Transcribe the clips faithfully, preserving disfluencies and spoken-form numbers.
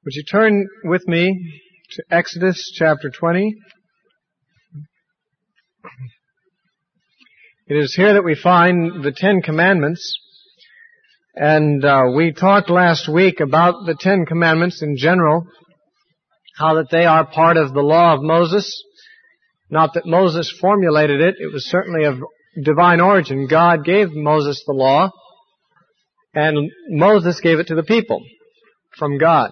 Would you turn with me to Exodus chapter twenty? It is here that we find the Ten Commandments, and uh, we talked last week about the Ten Commandments in general, how that they are part of the law of Moses. Not that Moses formulated it, it was certainly of divine origin. God gave Moses the law, and Moses gave it to the people from God.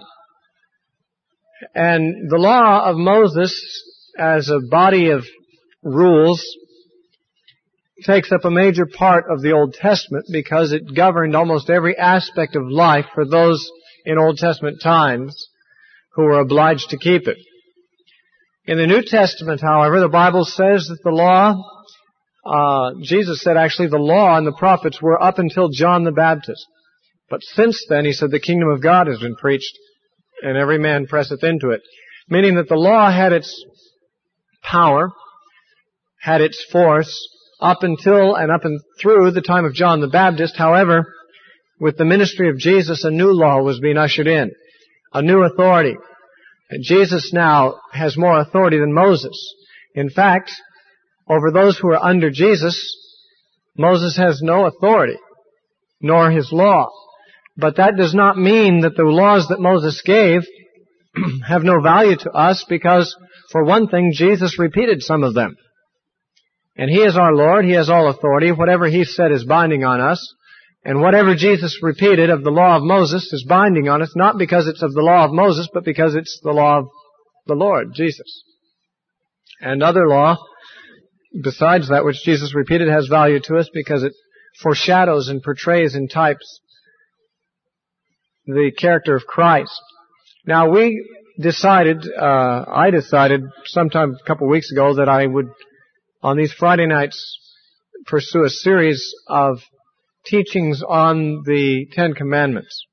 And the law of Moses, as a body of rules, takes up a major part of the Old Testament because it governed almost every aspect of life for those in Old Testament times who were obliged to keep it. In the New Testament, however, the Bible says that the law, uh, Jesus said actually the law and the prophets were up until John the Baptist. But since then, he said, the kingdom of God has been preached, and every man presseth into it. Meaning that the law had its power, had its force, up until and up and through the time of John the Baptist. However, with the ministry of Jesus, a new law was being ushered in, a new authority. And Jesus now has more authority than Moses. In fact, over those who are under Jesus, Moses has no authority, nor his law. But that does not mean that the laws that Moses gave have no value to us, because, for one thing, Jesus repeated some of them. And He is our Lord. He has all authority. Whatever He said is binding on us. And whatever Jesus repeated of the law of Moses is binding on us, not because it's of the law of Moses, but because it's the law of the Lord, Jesus. And other law, besides that which Jesus repeated, has value to us because it foreshadows and portrays in types the character of Christ. Now, we decided, uh, I decided sometime a couple of weeks ago that I would, on these Friday nights, pursue a series of teachings on the Ten Commandments.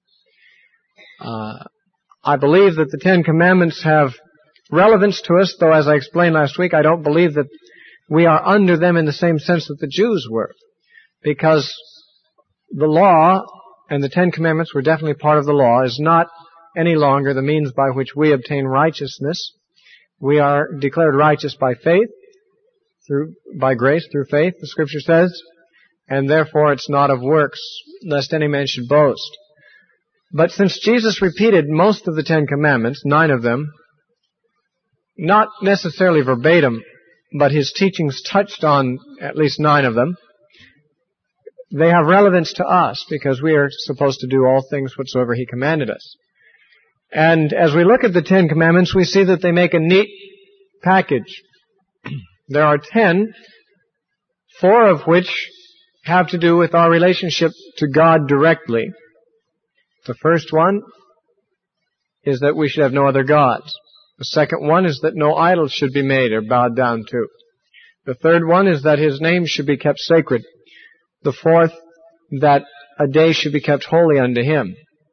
Uh, I believe that the Ten Commandments have relevance to us, though as I explained last week, I don't believe that we are under them in the same sense that the Jews were. Because the law and the Ten Commandments were definitely part of the law, is not any longer the means by which we obtain righteousness. We are declared righteous by faith, through, by grace, through faith, the Scripture says, and therefore it's not of works, lest any man should boast. But since Jesus repeated most of the Ten Commandments, nine of them, not necessarily verbatim, but His teachings touched on at least nine of them, they have relevance to us because we are supposed to do all things whatsoever He commanded us. And as we look at the Ten Commandments, we see that they make a neat package. There are ten, four of which have to do with our relationship to God directly. The first one is that we should have no other gods. The second one is that no idols should be made or bowed down to. The third one is that His name should be kept sacred. The fourth, that a day should be kept holy unto Him.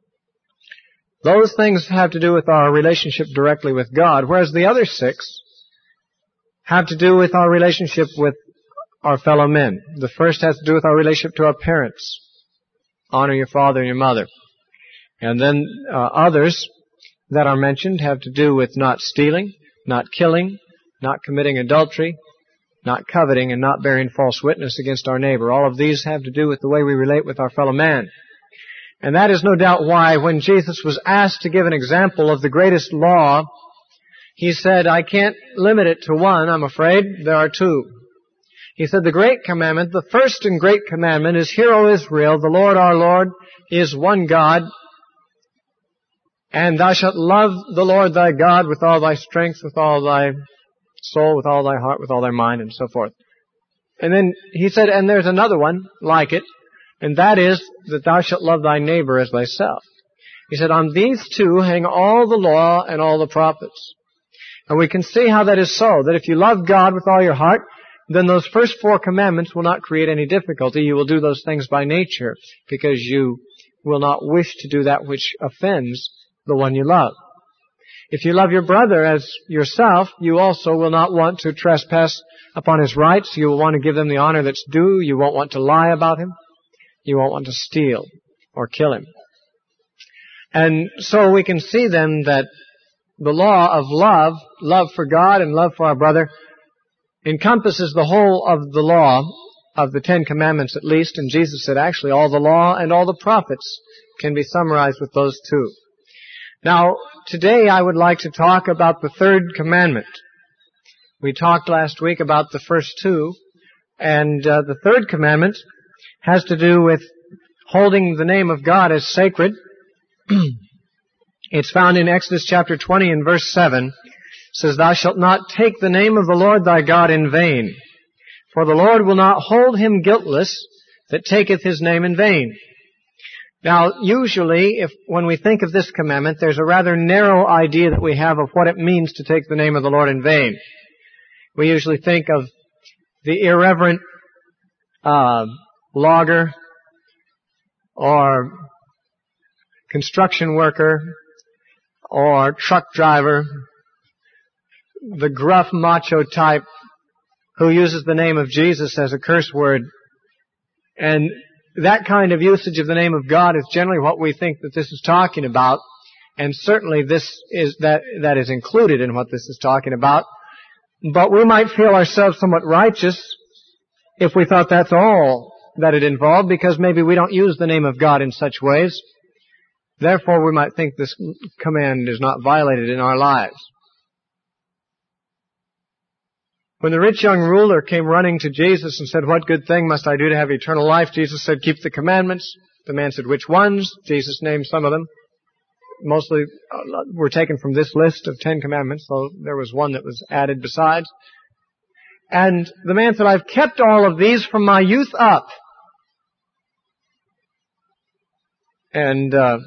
Those things have to do with our relationship directly with God, whereas the other six have to do with our relationship with our fellow men. The first has to do with our relationship to our parents. Honor your father and your mother. And then uh, others that are mentioned have to do with not stealing, not killing, not committing adultery, not coveting, and not bearing false witness against our neighbor. All of these have to do with the way we relate with our fellow man. And that is no doubt why when Jesus was asked to give an example of the greatest law, He said, I can't limit it to one, I'm afraid. There are two. He said, the great commandment, the first and great commandment is, Hear, O Israel, the Lord our Lord is one God, and thou shalt love the Lord thy God with all thy strength, with all thy soul, with all thy heart, with all thy mind, and so forth. And then He said, and there's another one like it, and that is that thou shalt love thy neighbor as thyself. He said, on these two hang all the law and all the prophets. And we can see how that is so, that if you love God with all your heart, then those first four commandments will not create any difficulty. You will do those things by nature because you will not wish to do that which offends the one you love. If you love your brother as yourself, you also will not want to trespass upon his rights. You will want to give him the honor that's due. You won't want to lie about him. You won't want to steal or kill him. And so we can see then that the law of love, love for God and love for our brother, encompasses the whole of the law of the Ten Commandments at least, and Jesus said actually all the law and all the prophets can be summarized with those two. Now, today I would like to talk about the third commandment. We talked last week about the first two, and uh, the third commandment has to do with holding the name of God as sacred. It's found in Exodus chapter twenty and verse seven. It says, "Thou shalt not take the name of the Lord thy God in vain, for the Lord will not hold him guiltless that taketh his name in vain." Now, usually, if when we think of this commandment, there's a rather narrow idea that we have of what it means to take the name of the Lord in vain. We usually think of the irreverent uh, logger or construction worker or truck driver, the gruff macho type who uses the name of Jesus as a curse word. And that kind of usage of the name of God is generally what we think that this is talking about. And certainly this is, that, that is included in what this is talking about. But we might feel ourselves somewhat righteous if we thought that's all that it involved, because maybe we don't use the name of God in such ways. Therefore, we might think this command is not violated in our lives. When the rich young ruler came running to Jesus and said, "What good thing must I do to have eternal life?" Jesus said, "Keep the commandments." The man said, "Which ones?" Jesus named some of them. Mostly uh, were taken from this list of Ten Commandments, though there was one that was added besides. And the man said, "I've kept all of these from my youth up." And uh,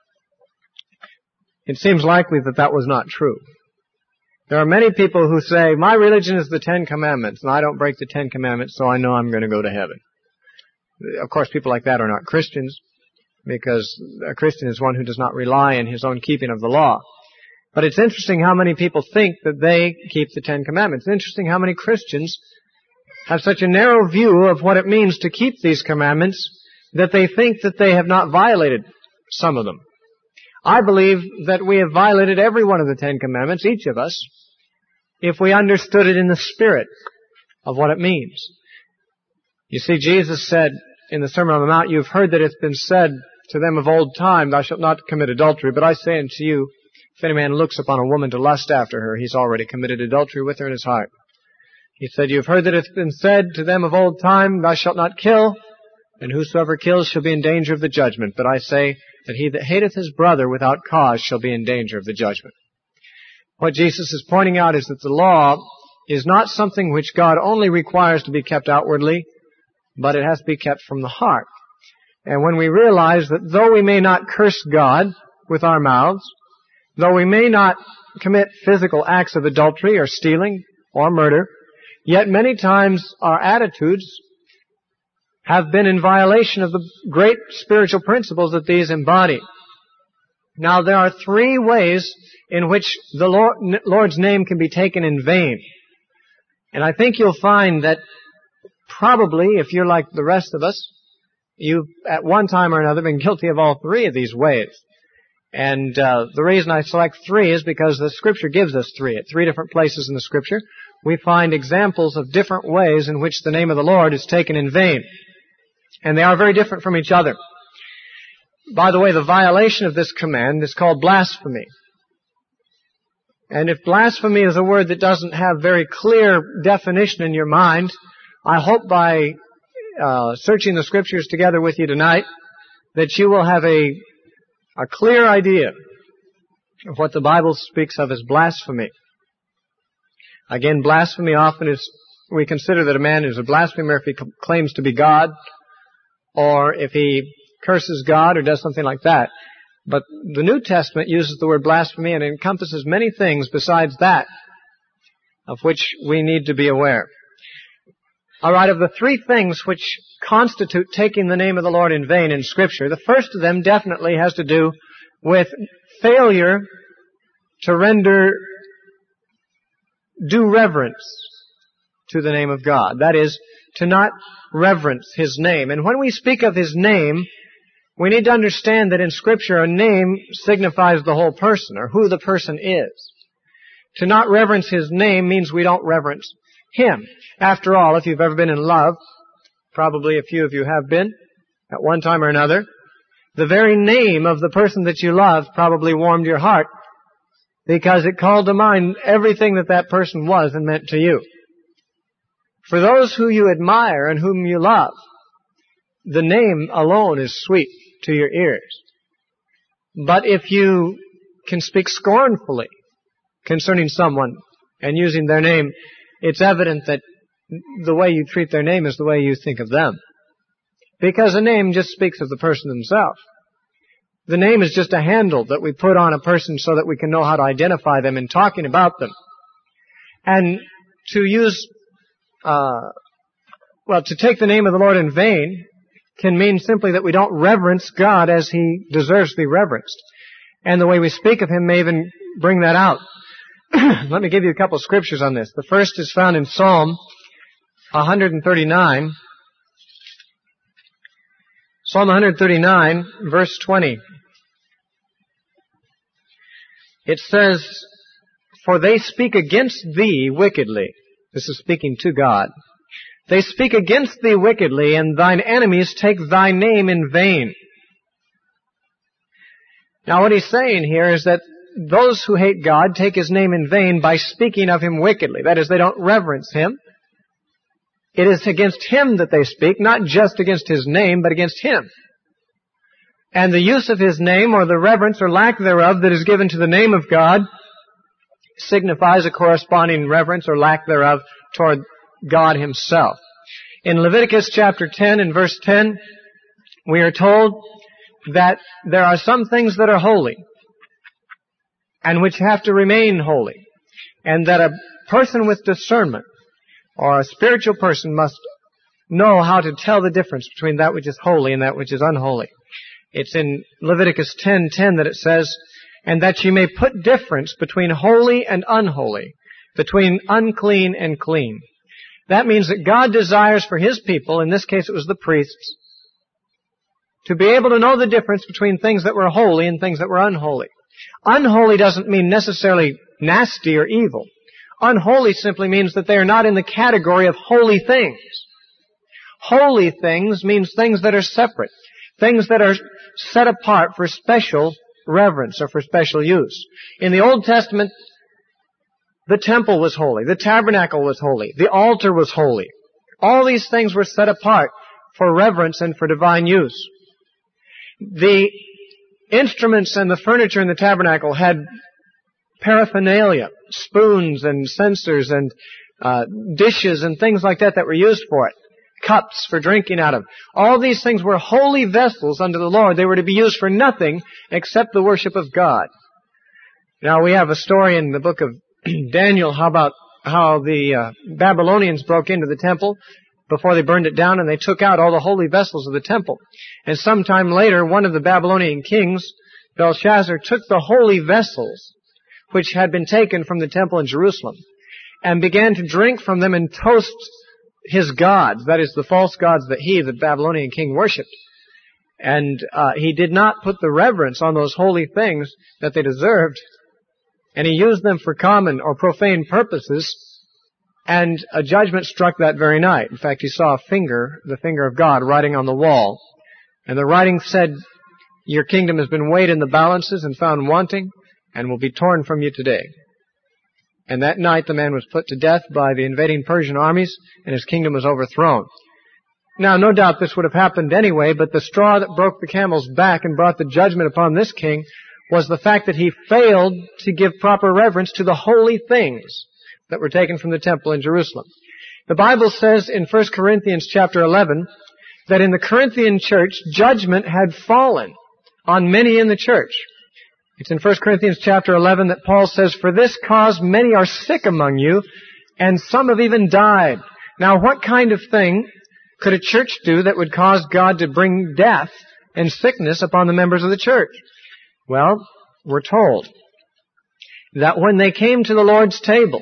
it seems likely that that was not true. There are many people who say, "My religion is the Ten Commandments, and I don't break the Ten Commandments, so I know I'm going to go to heaven." Of course, people like that are not Christians, because a Christian is one who does not rely on his own keeping of the law. But it's interesting how many people think that they keep the Ten Commandments. It's interesting how many Christians have such a narrow view of what it means to keep these commandments that they think that they have not violated some of them. I believe that we have violated every one of the Ten Commandments, each of us, if we understood it in the spirit of what it means. You see, Jesus said in the Sermon on the Mount, "You've heard that it's been said to them of old time, Thou shalt not commit adultery. But I say unto you, if any man looks upon a woman to lust after her, he's already committed adultery with her in his heart." He said, "You've heard that it's been said to them of old time, Thou shalt not kill, and whosoever kills shall be in danger of the judgment. But I say that he that hateth his brother without cause shall be in danger of the judgment." What Jesus is pointing out is that the law is not something which God only requires to be kept outwardly, but it has to be kept from the heart. And when we realize that though we may not curse God with our mouths, though we may not commit physical acts of adultery or stealing or murder, yet many times our attitudes have been in violation of the great spiritual principles that these embody. Now, there are three ways in which the Lord, Lord's name can be taken in vain. And I think you'll find that probably, if you're like the rest of us, you've at one time or another been guilty of all three of these ways. And uh, the reason I select three is because the Scripture gives us three. At three different places in the Scripture, we find examples of different ways in which the name of the Lord is taken in vain. And they are very different from each other. By the way, the violation of this command is called blasphemy. And if blasphemy is a word that doesn't have very clear definition in your mind, I hope by uh, searching the Scriptures together with you tonight that you will have a, a clear idea of what the Bible speaks of as blasphemy. Again, blasphemy often is, we consider that a man is a blasphemer if he claims to be God, or if he curses God or does something like that. But the New Testament uses the word blasphemy, and it encompasses many things besides that of which we need to be aware. All right, of the three things which constitute taking the name of the Lord in vain in Scripture, the first of them definitely has to do with failure to render due reverence to the name of God. That is, to not reverence His name. And when we speak of His name, We need to understand that in Scripture a name signifies the whole person, or who the person is. To not reverence his name means we don't reverence him. After all, if you've ever been in love, probably a few of you have been, at one time or another, the very name of the person that you love probably warmed your heart because it called to mind everything that that person was and meant to you. For those who you admire and whom you love, the name alone is sweet to your ears. But if you can speak scornfully concerning someone and using their name, it's evident that the way you treat their name is the way you think of them. Because a name just speaks of the person himself. The name is just a handle that we put on a person so that we can know how to identify them in talking about them. And to use, uh, well, to take the name of the Lord in vain can mean simply that we don't reverence God as He deserves to be reverenced. And the way we speak of Him may even bring that out. Let me give you a couple of scriptures on this. The first is found in Psalm one thirty-nine. Psalm one thirty-nine, verse twenty. It says, "For they speak against thee wickedly." This is speaking to God. "They speak against thee wickedly, and thine enemies take thy name in vain." Now what he's saying here is that those who hate God take His name in vain by speaking of Him wickedly. That is, they don't reverence Him. It is against Him that they speak, not just against His name, but against Him. And the use of His name, or the reverence or lack thereof that is given to the name of God, signifies a corresponding reverence or lack thereof toward God Himself. In Leviticus chapter ten and verse ten, we are told that there are some things that are holy and which have to remain holy, and that a person with discernment or a spiritual person must know how to tell the difference between that which is holy and that which is unholy. It's in Leviticus ten ten that it says, "And that ye may put difference between holy and unholy, between unclean and clean." That means that God desires for His people, in this case it was the priests, to be able to know the difference between things that were holy and things that were unholy. Unholy doesn't mean necessarily nasty or evil. Unholy simply means that they are not in the category of holy things. Holy things means things that are separate, things that are set apart for special reverence or for special use. In the Old Testament, the temple was holy, the tabernacle was holy, the altar was holy. All these things were set apart for reverence and for divine use. The instruments and the furniture in the tabernacle had paraphernalia, spoons and censers and uh, dishes and things like that that were used for it. Cups for drinking out of. All these things were holy vessels unto the Lord. They were to be used for nothing except the worship of God. Now we have a story in the book of Daniel how about how the uh, Babylonians broke into the temple before they burned it down, and they took out all the holy vessels of the temple. And sometime later, one of the Babylonian kings, Belshazzar, took the holy vessels which had been taken from the temple in Jerusalem and began to drink from them and toast his gods, that is, the false gods that he, the Babylonian king, worshipped. And uh, he did not put the reverence on those holy things that they deserved, and he used them for common or profane purposes, and a judgment struck that very night. In fact, he saw a finger, the finger of God, writing on the wall. And the writing said, "Your kingdom has been weighed in the balances and found wanting, and will be torn from you today." And that night the man was put to death by the invading Persian armies, and his kingdom was overthrown. Now, no doubt this would have happened anyway, but the straw that broke the camel's back and brought the judgment upon this king was the fact that he failed to give proper reverence to the holy things that were taken from the temple in Jerusalem. The Bible says in First Corinthians chapter eleven that in the Corinthian church, judgment had fallen on many in the church. It's in First Corinthians chapter eleven that Paul says, "For this cause many are sick among you, and some have even died." Now, what kind of thing could a church do that would cause God to bring death and sickness upon the members of the church? Well, we're told that when they came to the Lord's table,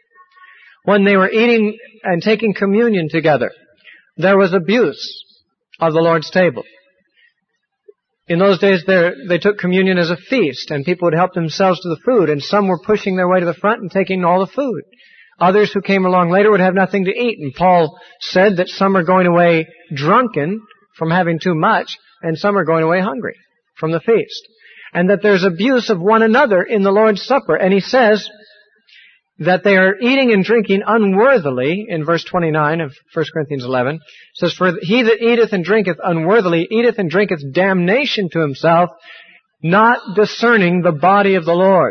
when they were eating and taking communion together, there was abuse of the Lord's table. In those days, they took communion as a feast, and people would help themselves to the food, and some were pushing their way to the front and taking all the food. Others who came along later would have nothing to eat, and Paul said that some are going away drunken from having too much, and some are going away hungry from the feast. And that there's abuse of one another in the Lord's Supper, and he says that they are eating and drinking unworthily, in verse twenty-nine of First Corinthians eleven. It says, "For he that eateth and drinketh unworthily eateth and drinketh damnation to himself, not discerning the body of the Lord."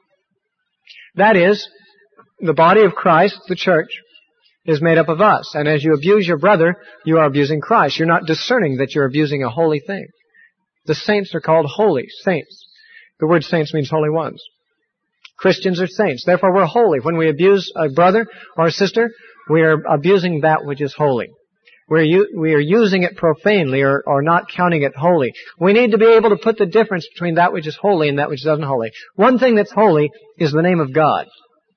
That is, the body of Christ, the church, is made up of us. And as you abuse your brother, you are abusing Christ. You're not discerning that you're abusing a holy thing. The saints are called holy saints. The word saints means holy ones. Christians are saints. Therefore, we're holy. When we abuse a brother or a sister, we are abusing that which is holy. We're u- we are using it profanely or, or not counting it holy. We need to be able to put the difference between that which is holy and that which isn't holy. One thing that's holy is the name of God.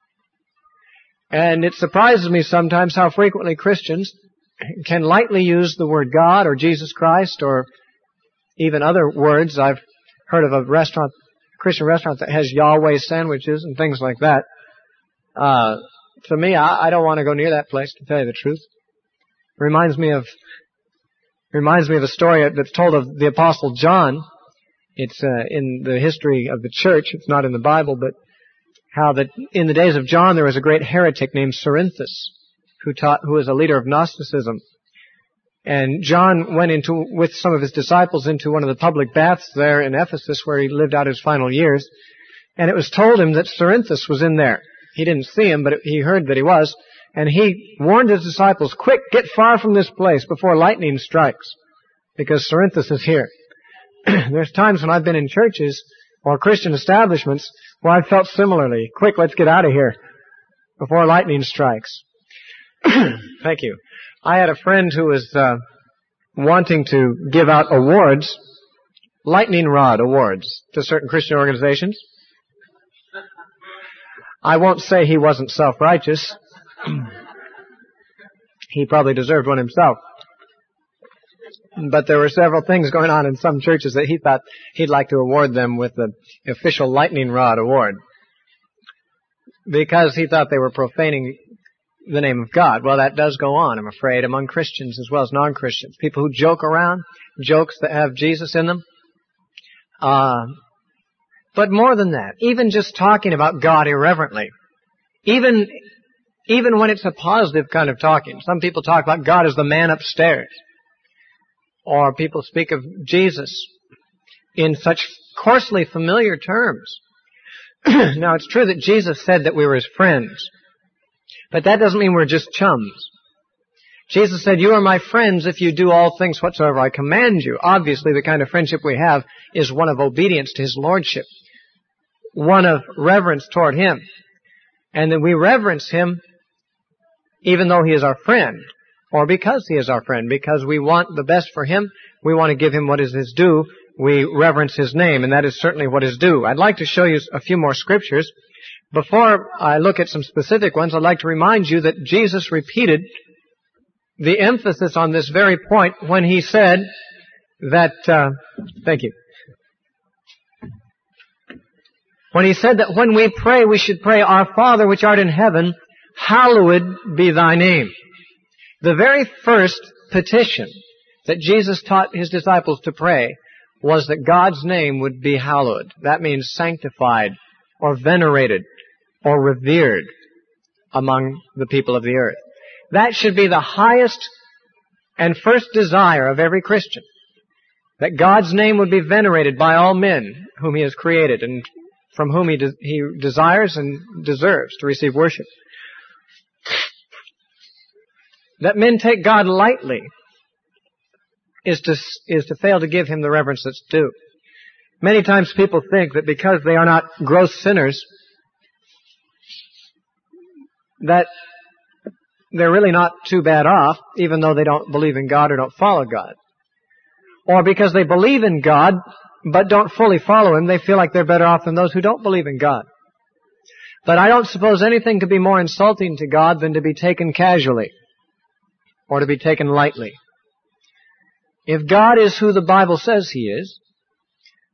And it surprises me sometimes how frequently Christians can lightly use the word God or Jesus Christ or even other words. I've heard of a restaurant, Christian restaurant that has Yahweh sandwiches and things like that. Uh, to me, I, I don't want to go near that place, to tell you the truth. It reminds me of, reminds me of a story that's told of the Apostle John. It's uh, in the history of the church. It's not in the Bible, but how that in the days of John there was a great heretic named Cerinthus who taught, who was a leader of Gnosticism. And John went into, with some of his disciples, into one of the public baths there in Ephesus where he lived out his final years. And it was told him that Cerinthus was in there. He didn't see him, but he heard that he was. And he warned his disciples, "Quick, get far from this place before lightning strikes, because Cerinthus is here." There's times when I've been in churches or Christian establishments where I felt similarly. Quick, let's get out of here before lightning strikes. Thank you. I had a friend who was uh, wanting to give out awards, lightning rod awards, to certain Christian organizations. I won't say he wasn't self-righteous. He probably deserved one himself. But there were several things going on in some churches that he thought he'd like to award them with the official lightning rod award, because he thought they were profaning the name of God. Well, that does go on, I'm afraid, among Christians as well as non-Christians. People who joke around, jokes that have Jesus in them. Uh, but more than that, even just talking about God irreverently, even even when it's a positive kind of talking. Some people talk about God as the man upstairs. Or people speak of Jesus in such coarsely familiar terms. Now, it's true that Jesus said that we were his friends. But that doesn't mean we're just chums. Jesus said, "You are my friends if you do all things whatsoever I command you." Obviously, the kind of friendship we have is one of obedience to his lordship. One of reverence toward him. And that we reverence him even though he is our friend. Or because he is our friend. Because we want the best for him. We want to give him what is his due. We reverence his name, and that is certainly what is due. I'd like to show you a few more scriptures. Before I look at some specific ones, I'd like to remind you that Jesus repeated the emphasis on this very point when he said that, uh, thank you. When he said that when we pray, we should pray, "Our Father which art in heaven, hallowed be thy name." The very first petition that Jesus taught his disciples to pray was that God's name would be hallowed. That means sanctified or venerated or revered among the people of the earth. That should be the highest and first desire of every Christian, that God's name would be venerated by all men whom he has created and from whom he, de- he desires and deserves to receive worship. That men take God lightly is to, is to fail to give him the reverence that's due. Many times people think that because they are not gross sinners, that they're really not too bad off, even though they don't believe in God or don't follow God. Or because they believe in God, but don't fully follow him, they feel like they're better off than those who don't believe in God. But I don't suppose anything could be more insulting to God than to be taken casually, or to be taken lightly. If God is who the Bible says he is,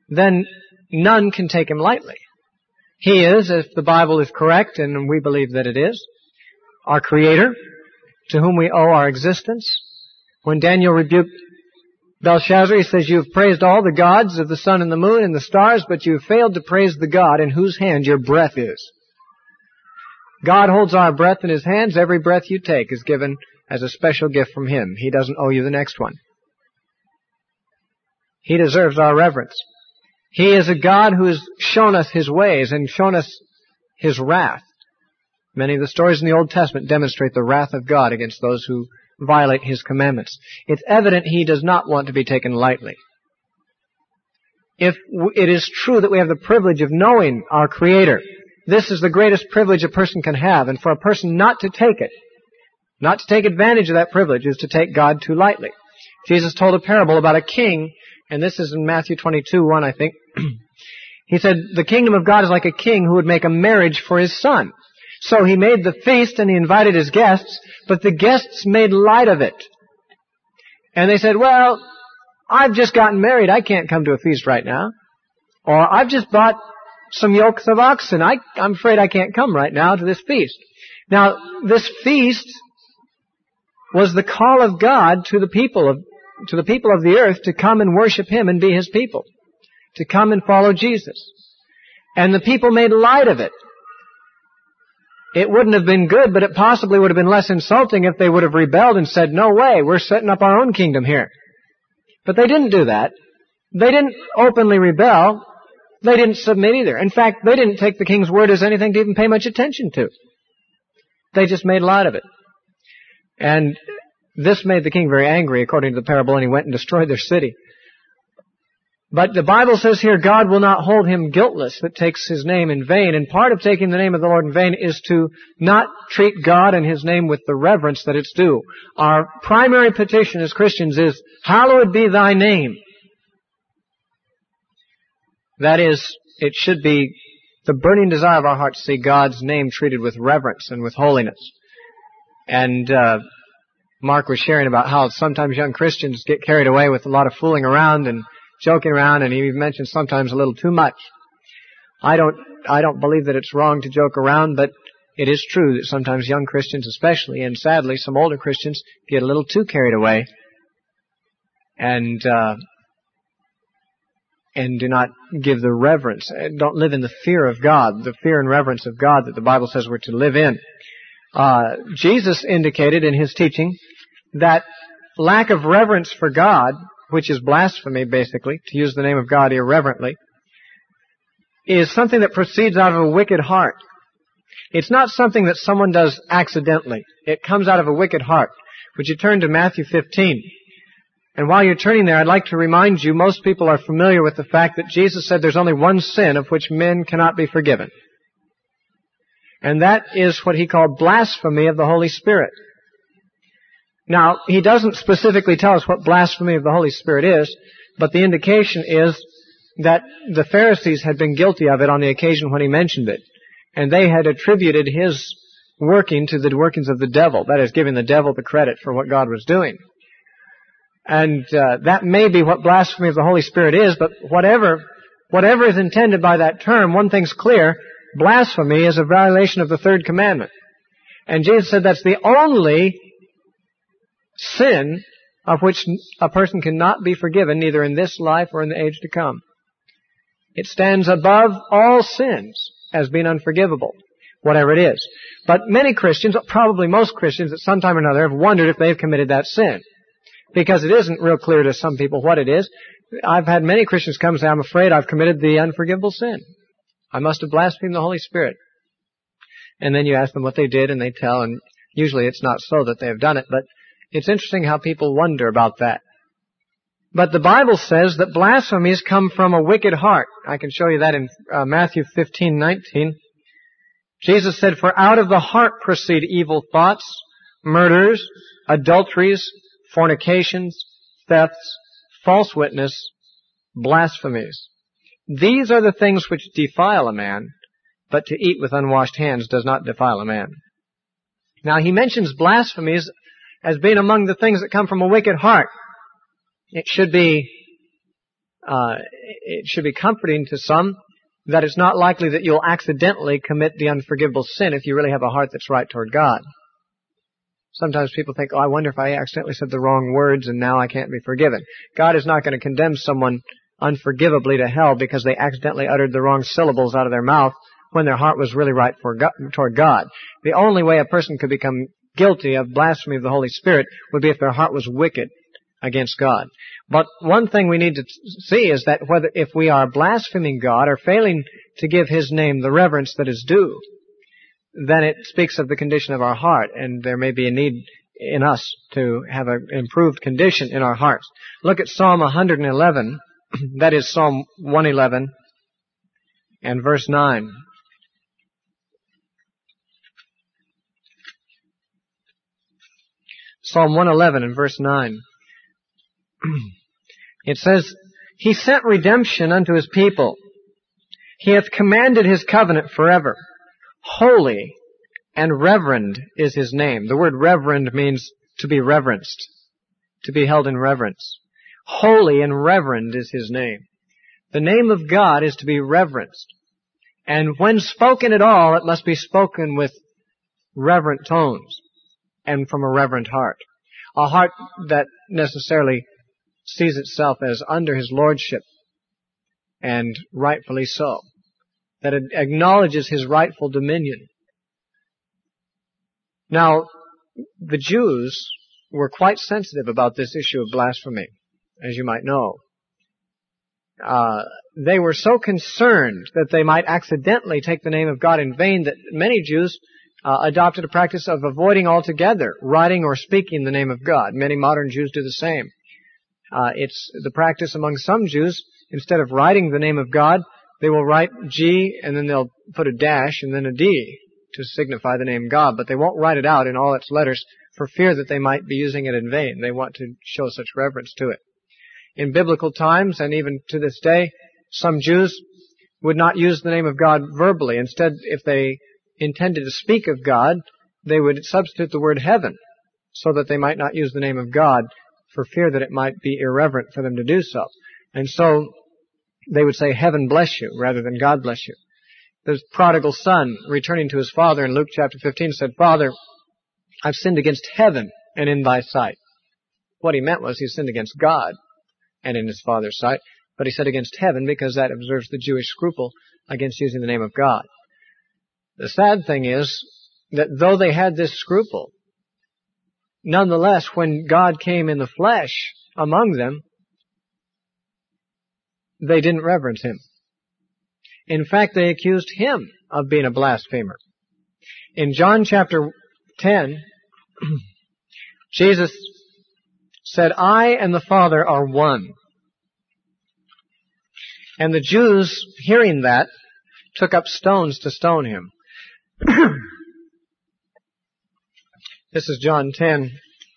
then none can take him lightly. He is, if the Bible is correct, and we believe that it is, our Creator, to whom we owe our existence. When Daniel rebuked Belshazzar, he says, "You have praised all the gods of the sun and the moon and the stars, but you have failed to praise the God in whose hand your breath is." God holds our breath in His hands. Every breath you take is given as a special gift from Him. He doesn't owe you the next one. He deserves our reverence. He is a God who has shown us His ways and shown us His wrath. Many of the stories in the Old Testament demonstrate the wrath of God against those who violate His commandments. It's evident He does not want to be taken lightly. If it is true that we have the privilege of knowing our Creator, this is the greatest privilege a person can have, and for a person not to take it, not to take advantage of that privilege, is to take God too lightly. Jesus told a parable about a king, and this is in Matthew twenty-two, one, I think. He said, the kingdom of God is like a king who would make a marriage for his son. So he made the feast and he invited his guests, but the guests made light of it. And they said, "Well, I've just gotten married. I can't come to a feast right now." Or, "I've just bought some yokes of oxen. I, I'm afraid I can't come right now to this feast." Now, this feast was the call of God to the people of, to the people of the earth to come and worship Him and be His people, to come and follow Jesus. And the people made light of it. It wouldn't have been good, but it possibly would have been less insulting if they would have rebelled and said, "No way, we're setting up our own kingdom here." But they didn't do that. They didn't openly rebel. They didn't submit either. In fact, they didn't take the king's word as anything to even pay much attention to. They just made light of it. And this made the king very angry, according to the parable, and he went and destroyed their city. But the Bible says here, God will not hold him guiltless that takes His name in vain. And part of taking the name of the Lord in vain is to not treat God and His name with the reverence that it's due. Our primary petition as Christians is, "Hallowed be Thy name." That is, it should be the burning desire of our heart to see God's name treated with reverence and with holiness. And uh, Mark was sharing about how sometimes young Christians get carried away with a lot of fooling around and joking around, and he mentioned sometimes a little too much. I don't, I don't believe that it's wrong to joke around, but it is true that sometimes young Christians especially, and sadly some older Christians, get a little too carried away and uh, and do not give the reverence, don't live in the fear of God, the fear and reverence of God that the Bible says we're to live in. Uh, Jesus indicated in His teaching that lack of reverence for God, which is blasphemy, basically, to use the name of God irreverently, is something that proceeds out of a wicked heart. It's not something that someone does accidentally. It comes out of a wicked heart. Would you turn to Matthew fifteen? And while you're turning there, I'd like to remind you, most people are familiar with the fact that Jesus said there's only one sin of which men cannot be forgiven. And that is what He called blasphemy of the Holy Spirit. Now, He doesn't specifically tell us what blasphemy of the Holy Spirit is, but the indication is that the Pharisees had been guilty of it on the occasion when He mentioned it. And they had attributed His working to the workings of the devil, that is, giving the devil the credit for what God was doing. And uh, that may be what blasphemy of the Holy Spirit is, but whatever, whatever is intended by that term, one thing's clear, blasphemy is a violation of the third commandment. And Jesus said that's the only sin of which a person cannot be forgiven, neither in this life or in the age to come. It stands above all sins as being unforgivable, whatever it is. But many Christians, probably most Christians at some time or another, have wondered if they've committed that sin. Because it isn't real clear to some people what it is. I've had many Christians come and say, "I'm afraid I've committed the unforgivable sin. I must have blasphemed the Holy Spirit." And then you ask them what they did, and they tell, and usually it's not so that they have done it, but it's interesting how people wonder about that. But the Bible says that blasphemies come from a wicked heart. I can show you that in uh, Matthew fifteen nineteen. Jesus said, "For out of the heart proceed evil thoughts, murders, adulteries, fornications, thefts, false witness, blasphemies. These are the things which defile a man, but to eat with unwashed hands does not defile a man." Now, He mentions blasphemies as being among the things that come from a wicked heart. It should be uh, it should be comforting to some that it's not likely that you'll accidentally commit the unforgivable sin if you really have a heart that's right toward God. Sometimes people think, oh, I wonder if I accidentally said the wrong words and now I can't be forgiven. God is not going to condemn someone unforgivably to hell because they accidentally uttered the wrong syllables out of their mouth when their heart was really right for God, toward God. The only way a person could become guilty of blasphemy of the Holy Spirit would be if their heart was wicked against God. But one thing we need to see is that whether if we are blaspheming God or failing to give His name the reverence that is due, then it speaks of the condition of our heart, and there may be a need in us to have an improved condition in our hearts. Look at Psalm one eleven, that is Psalm one eleven and verse nine. Psalm one eleven and verse nine. It says, He sent redemption unto His people. He hath commanded His covenant forever. Holy and reverend is His name. The word reverend means to be reverenced, to be held in reverence. Holy and reverend is His name. The name of God is to be reverenced. And when spoken at all, it must be spoken with reverent tones and from a reverent heart. A heart that necessarily sees itself as under His lordship, and rightfully so. That it acknowledges His rightful dominion. Now, the Jews were quite sensitive about this issue of blasphemy, as you might know. Uh, they were so concerned that they might accidentally take the name of God in vain that many Jews uh, adopted a practice of avoiding altogether writing or speaking the name of God. Many modern Jews do the same. Uh, it's the practice among some Jews, instead of writing the name of God, they will write G and then they'll put a dash and then a D to signify the name God, but they won't write it out in all its letters for fear that they might be using it in vain. They want to show such reverence to it. In biblical times, and even to this day, some Jews would not use the name of God verbally. Instead, if they intended to speak of God, they would substitute the word heaven so that they might not use the name of God for fear that it might be irreverent for them to do so. And so they would say, heaven bless you, rather than God bless you. The prodigal son, returning to his father in Luke chapter fifteen, said, Father, I've sinned against heaven and in thy sight. What he meant was he sinned against God and in his father's sight, but he said against heaven because that observes the Jewish scruple against using the name of God. The sad thing is that though they had this scruple, nonetheless, when God came in the flesh among them, they didn't reverence Him. In fact, they accused Him of being a blasphemer. In John chapter ten, Jesus said, I and the Father are one. And the Jews, hearing that, took up stones to stone Him. This is John ten.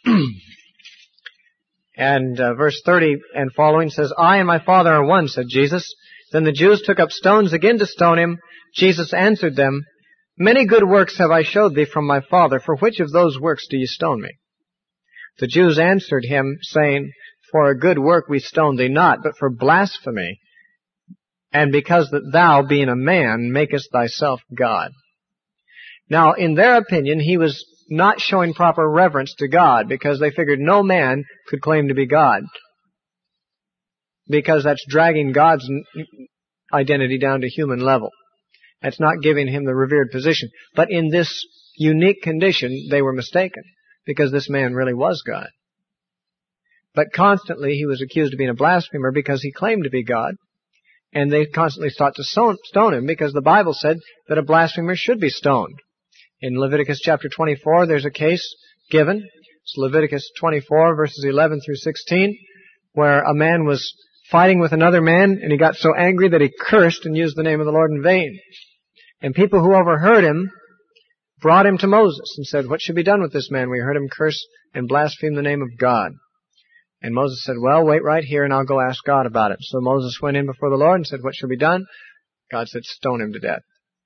And uh, verse thirty and following says, I and my Father are one, said Jesus. Then the Jews took up stones again to stone Him. Jesus answered them, Many good works have I showed thee from my Father. For which of those works do ye stone me? The Jews answered Him, saying, For a good work we stone thee not, but for blasphemy, and because that thou, being a man, makest thyself God. Now, in their opinion, He was not showing proper reverence to God, because they figured no man could claim to be God, because that's dragging God's identity down to human level. That's not giving Him the revered position. But in this unique condition, they were mistaken, because this man really was God. But constantly he was accused of being a blasphemer because he claimed to be God, and they constantly sought to stone him because the Bible said that a blasphemer should be stoned. In Leviticus chapter twenty-four, there's a case given. It's Leviticus twenty-four, verses eleven through sixteen, where a man was fighting with another man, and he got so angry that he cursed and used the name of the Lord in vain. And people who overheard him brought him to Moses and said, What should be done with this man? We heard him curse and blaspheme the name of God. And Moses said, Well, wait right here and I'll go ask God about it. So Moses went in before the Lord and said, What shall be done? God said, Stone him to death.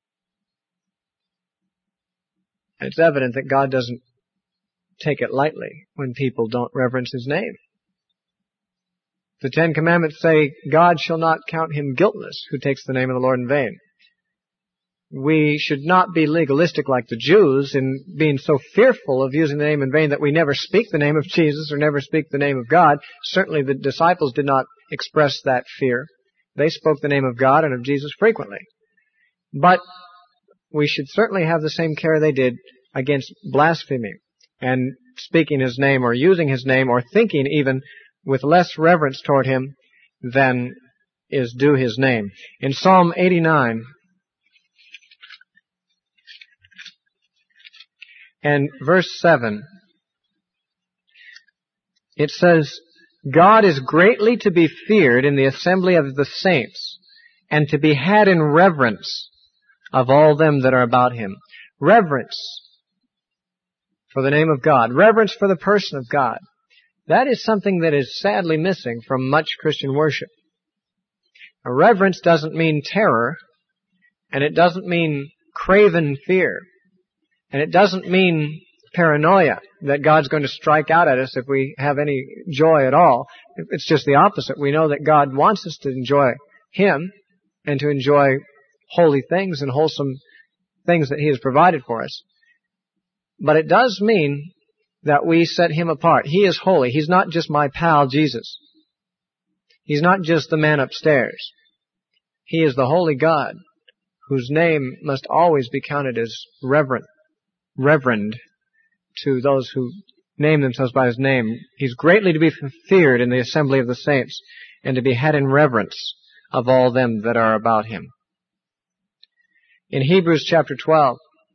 And it's evident that God doesn't take it lightly when people don't reverence His name. The Ten Commandments say, God shall not count him guiltless who takes the name of the Lord in vain. We should not be legalistic like the Jews in being so fearful of using the name in vain that we never speak the name of Jesus or never speak the name of God. Certainly the disciples did not express that fear. They spoke the name of God and of Jesus frequently. But we should certainly have the same care they did against blaspheming and speaking his name or using his name or thinking even with less reverence toward him than is due his name. In Psalm eighty-nine and verse seven, it says, God is greatly to be feared in the assembly of the saints, and to be had in reverence of all them that are about him. Reverence for the name of God. Reverence for the person of God. That is something that is sadly missing from much Christian worship. A reverence doesn't mean terror, and it doesn't mean craven fear, and it doesn't mean paranoia that God's going to strike out at us if we have any joy at all. It's just the opposite. We know that God wants us to enjoy him and to enjoy holy things and wholesome things that he has provided for us. But it does mean that we set him apart. He is holy. He's not just my pal Jesus. He's not just the man upstairs. He is the holy God whose name must always be counted as reverent, reverend to those who name themselves by his name. He's greatly to be feared in the assembly of the saints and to be had in reverence of all them that are about him. In Hebrews chapter twelve,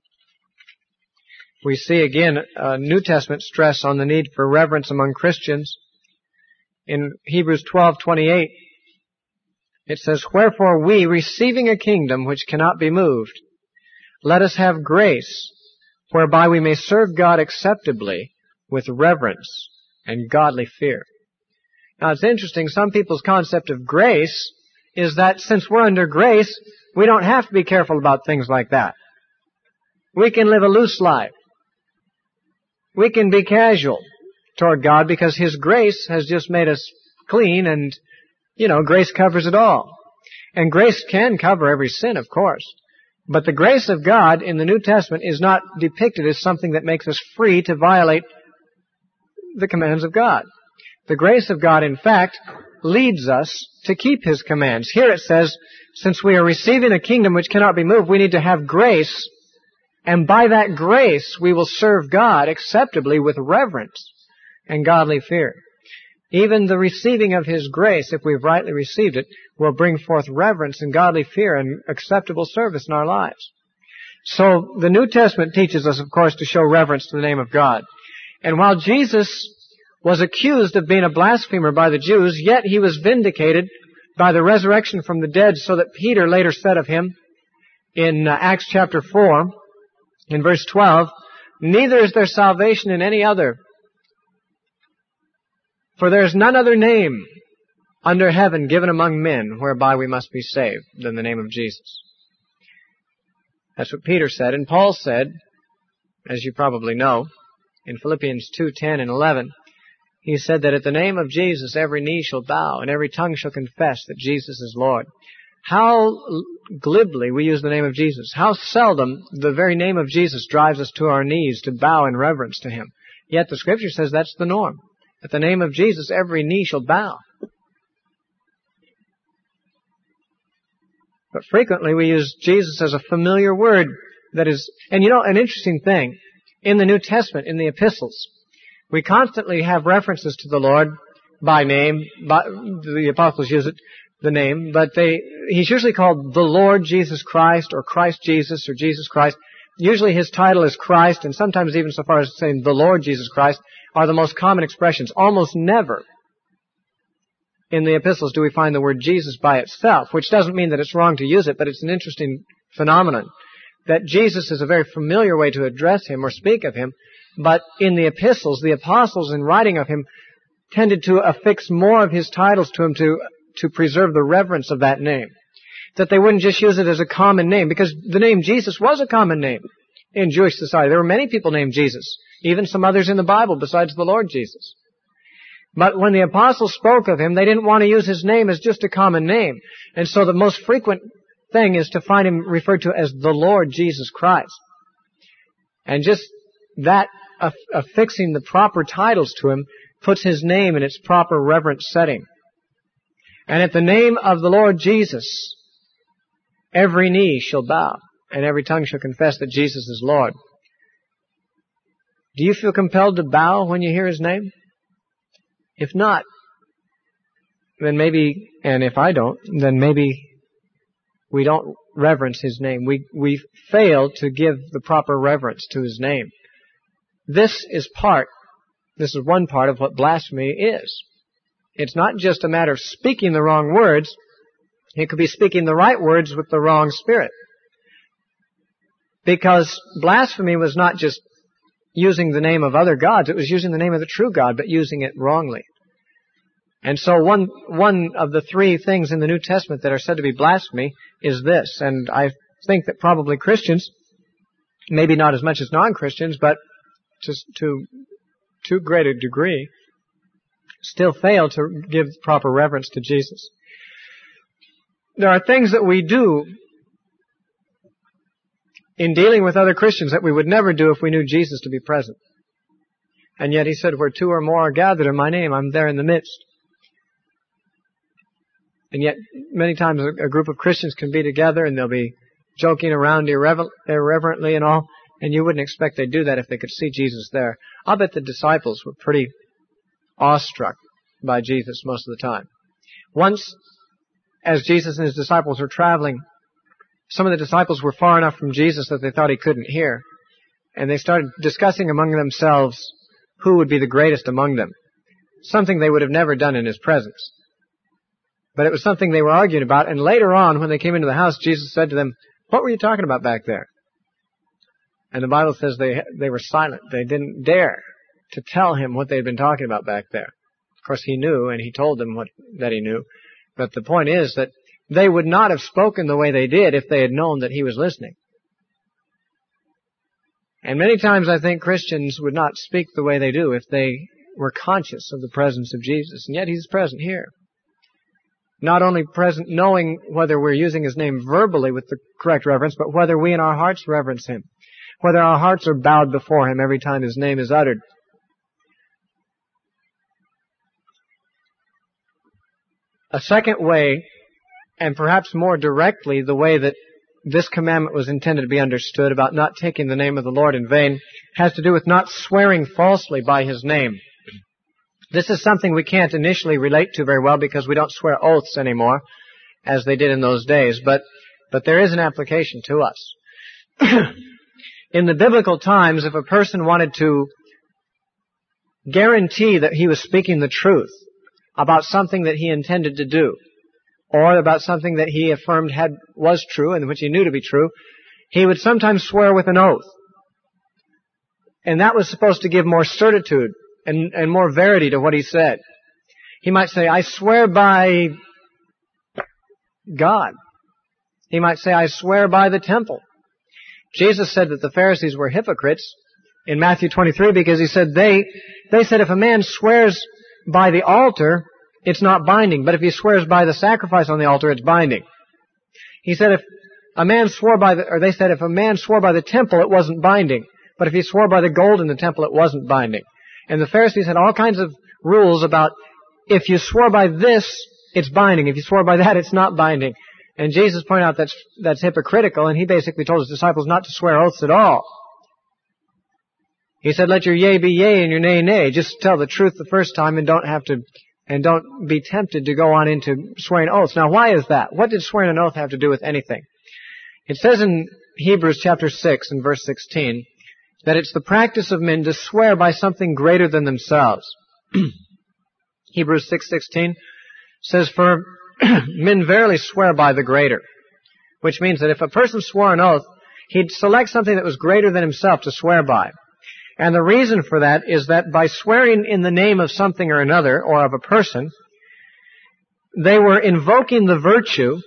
we see again a New Testament stress on the need for reverence among Christians. In Hebrews twelve twenty-eight, it says, Wherefore we, receiving a kingdom which cannot be moved, let us have grace, whereby we may serve God acceptably with reverence and godly fear. Now it's interesting, some people's concept of grace is that since we're under grace, we don't have to be careful about things like that. We can live a loose life. We can be casual toward God because his grace has just made us clean and, you know, grace covers it all. And grace can cover every sin, of course. But the grace of God in the New Testament is not depicted as something that makes us free to violate the commands of God. The grace of God, in fact, leads us to keep his commands. Here it says, since we are receiving a kingdom which cannot be moved, we need to have grace, and by that grace we will serve God acceptably with reverence and godly fear. Even the receiving of his grace, if we've rightly received it, will bring forth reverence and godly fear and acceptable service in our lives. So the New Testament teaches us, of course, to show reverence to the name of God. And while Jesus was accused of being a blasphemer by the Jews, yet he was vindicated by the resurrection from the dead, so that Peter later said of him in uh, Acts chapter four, in verse twelve, Neither is there salvation in any other, for there is none other name under heaven given among men whereby we must be saved than the name of Jesus. That's what Peter said. And Paul said, as you probably know, in Philippians two ten and eleven, he said that at the name of Jesus every knee shall bow and every tongue shall confess that Jesus is Lord. How glibly we use the name of Jesus. How seldom the very name of Jesus drives us to our knees to bow in reverence to him. Yet the Scripture says that's the norm. At the name of Jesus every knee shall bow. But frequently we use Jesus as a familiar word that is, and you know, an interesting thing, in the New Testament, in the epistles, we constantly have references to the Lord by name. By, the apostles use it, the name, but they, he's usually called the Lord Jesus Christ or Christ Jesus or Jesus Christ. Usually his title is Christ, and sometimes even so far as saying the Lord Jesus Christ are the most common expressions. Almost never in the epistles do we find the word Jesus by itself, which doesn't mean that it's wrong to use it, but it's an interesting phenomenon that Jesus is a very familiar way to address him or speak of him. But in the epistles, the apostles in writing of him tended to affix more of his titles to him to, to preserve the reverence of that name. That they wouldn't just use it as a common name, because the name Jesus was a common name in Jewish society. There were many people named Jesus, even some others in the Bible besides the Lord Jesus. But when the apostles spoke of him, they didn't want to use his name as just a common name. And so the most frequent thing is to find him referred to as the Lord Jesus Christ. And just that aff- affixing the proper titles to him puts his name in its proper reverent setting. And at the name of the Lord Jesus, every knee shall bow, and every tongue shall confess that Jesus is Lord. Do you feel compelled to bow when you hear his name? If not, then maybe, and if I don't, then maybe we don't reverence his name. We, we fail to give the proper reverence to his name. This is part, this is one part of what blasphemy is. It's not just a matter of speaking the wrong words. It could be speaking the right words with the wrong spirit. Because blasphemy was not just using the name of other gods, it was using the name of the true God, but using it wrongly. And so one one of the three things in the New Testament that are said to be blasphemy is this. And I think that probably Christians, maybe not as much as non-Christians, but just to too great a degree, still fail to give proper reverence to Jesus. There are things that we do in dealing with other Christians that we would never do if we knew Jesus to be present. And yet he said, where two or more are gathered in my name, I'm there in the midst. And yet many times a group of Christians can be together and they'll be joking around irrever- irreverently and all, and you wouldn't expect they'd do that if they could see Jesus there. I'll bet the disciples were pretty awestruck by Jesus most of the time. Once, as Jesus and his disciples were traveling, some of the disciples were far enough from Jesus that they thought he couldn't hear. And they started discussing among themselves who would be the greatest among them. Something they would have never done in his presence. But it was something they were arguing about. And later on, when they came into the house, Jesus said to them, what were you talking about back there? And the Bible says they they were silent. They didn't dare to tell him what they had been talking about back there. Of course, he knew, and he told them what that he knew. But the point is that they would not have spoken the way they did if they had known that he was listening. And many times I think Christians would not speak the way they do if they were conscious of the presence of Jesus. And yet he's present here. Not only present knowing whether we're using his name verbally with the correct reverence, but whether we in our hearts reverence him. Whether our hearts are bowed before him every time his name is uttered. A second way, and perhaps more directly, the way that this commandment was intended to be understood about not taking the name of the Lord in vain, has to do with not swearing falsely by his name. This is something we can't initially relate to very well because we don't swear oaths anymore, as they did in those days, but, but there is an application to us. In the biblical times, if a person wanted to guarantee that he was speaking the truth about something that he intended to do, or about something that he affirmed had was true and which he knew to be true, he would sometimes swear with an oath. And that was supposed to give more certitude and, and more verity to what he said. He might say, I swear by God. He might say, I swear by the temple. Jesus said that the Pharisees were hypocrites in Matthew twenty-three because he said they, they said if a man swears by the altar, it's not binding. But if he swears by the sacrifice on the altar, it's binding. He said if a man swore by the, or they said if a man swore by the temple, it wasn't binding. But if he swore by the gold in the temple, it wasn't binding. And the Pharisees had all kinds of rules about if you swore by this, it's binding. If you swore by that, it's not binding. And Jesus pointed out that's, that's hypocritical, and he basically told his disciples not to swear oaths at all. He said, let your yea be yea and your nay, nay. Just tell the truth the first time and don't have to, and don't be tempted to go on into swearing oaths. Now, why is that? What did swearing an oath have to do with anything? It says in Hebrews chapter six and verse sixteen that it's the practice of men to swear by something greater than themselves. Hebrews six sixteen says, for men verily swear by the greater. Which means that if a person swore an oath, he'd select something that was greater than himself to swear by. And the reason for that is that by swearing in the name of something or another, or of a person, they were invoking the virtue,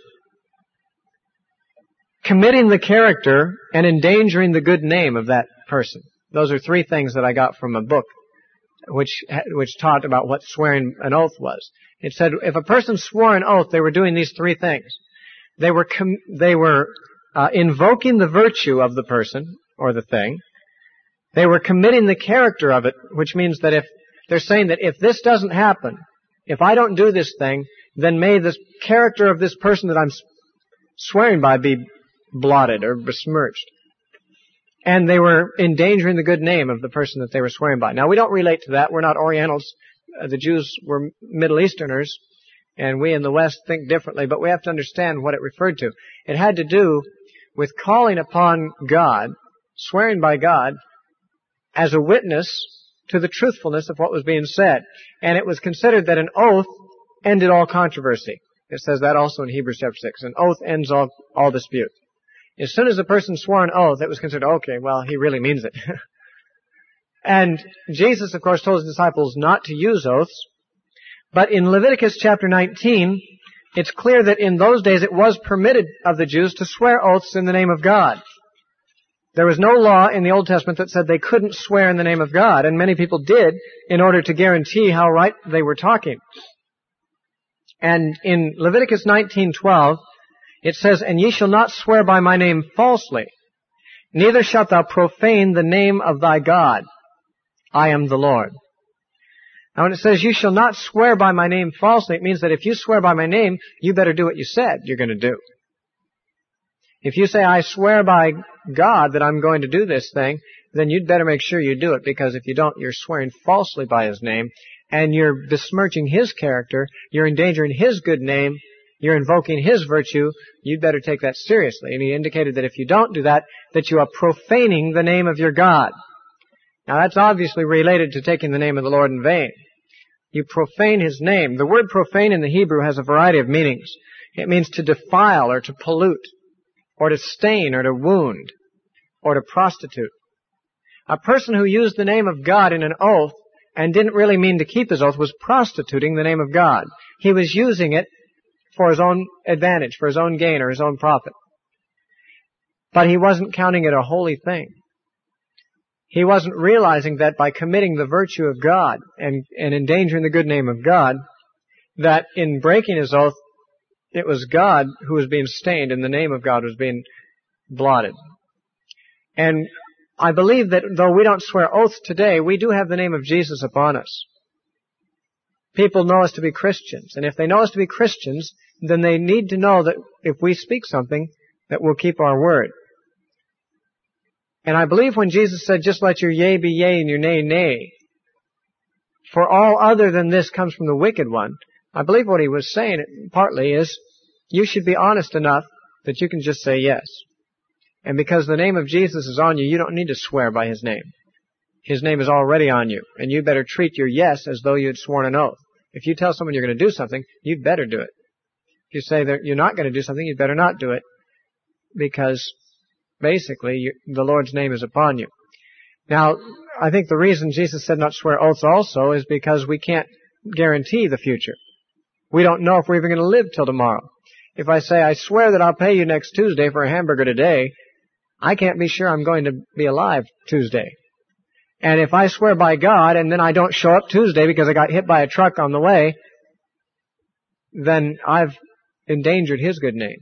committing the character, and endangering the good name of that person. Those are three things that I got from a book which which taught about what swearing an oath was. It said if a person swore an oath, they were doing these three things. They were com- they were uh, invoking the virtue of the person or the thing. They were committing the character of it, which means that if they're saying that if this doesn't happen, if I don't do this thing, then may the character of this person that I'm swearing by be blotted or besmirched. And they were endangering the good name of the person that they were swearing by. Now, we don't relate to that. We're not Orientals. Uh, the Jews were Middle Easterners, and we in the West think differently, but we have to understand what it referred to. It had to do with calling upon God, swearing by God, as a witness to the truthfulness of what was being said. And it was considered that an oath ended all controversy. It says that also in Hebrews chapter six. An oath ends all, all dispute. As soon as a person swore an oath, it was considered, okay, well, he really means it. And Jesus, of course, told his disciples not to use oaths. But in Leviticus chapter nineteen, it's clear that in those days it was permitted of the Jews to swear oaths in the name of God. There was no law in the Old Testament that said they couldn't swear in the name of God, and many people did in order to guarantee how right they were talking. And in Leviticus nineteen twelve, it says, "And ye shall not swear by my name falsely, neither shalt thou profane the name of thy God. I am the Lord." Now when it says, "You shall not swear by my name falsely," it means that if you swear by my name, you better do what you said you're going to do. If you say, "I swear by God that I'm going to do this thing," then you'd better make sure you do it, because if you don't, you're swearing falsely by his name, and you're besmirching his character, you're endangering his good name, you're invoking his virtue. You'd better take that seriously. And he indicated that if you don't do that, that you are profaning the name of your God. Now that's obviously related to taking the name of the Lord in vain. You profane his name. The word profane in the Hebrew has a variety of meanings. It means to defile or to pollute, or to stain or to wound, or to prostitute. A person who used the name of God in an oath and didn't really mean to keep his oath was prostituting the name of God. He was using it for his own advantage, for his own gain or his own profit. But he wasn't counting it a holy thing. He wasn't realizing that by committing the virtue of God and, and endangering the good name of God, that in breaking his oath, it was God who was being stained and the name of God was being blotted. And I believe that though we don't swear oaths today, we do have the name of Jesus upon us. People know us to be Christians, and if they know us to be Christians, then they need to know that if we speak something, that we'll keep our word. And I believe when Jesus said, "Just let your yea be yea and your nay, nay, for all other than this comes from the wicked one," I believe what he was saying partly is, you should be honest enough that you can just say yes. And because the name of Jesus is on you, you don't need to swear by his name. His name is already on you, and you better treat your yes as though you had sworn an oath. If you tell someone you're going to do something, you'd better do it. If you say that you're not going to do something, you'd better not do it, because basically you, the Lord's name is upon you. Now, I think the reason Jesus said not to swear oaths also is because we can't guarantee the future. We don't know if we're even going to live till tomorrow. If I say, "I swear that I'll pay you next Tuesday for a hamburger today," I can't be sure I'm going to be alive Tuesday. And if I swear by God and then I don't show up Tuesday because I got hit by a truck on the way, then I've endangered his good name.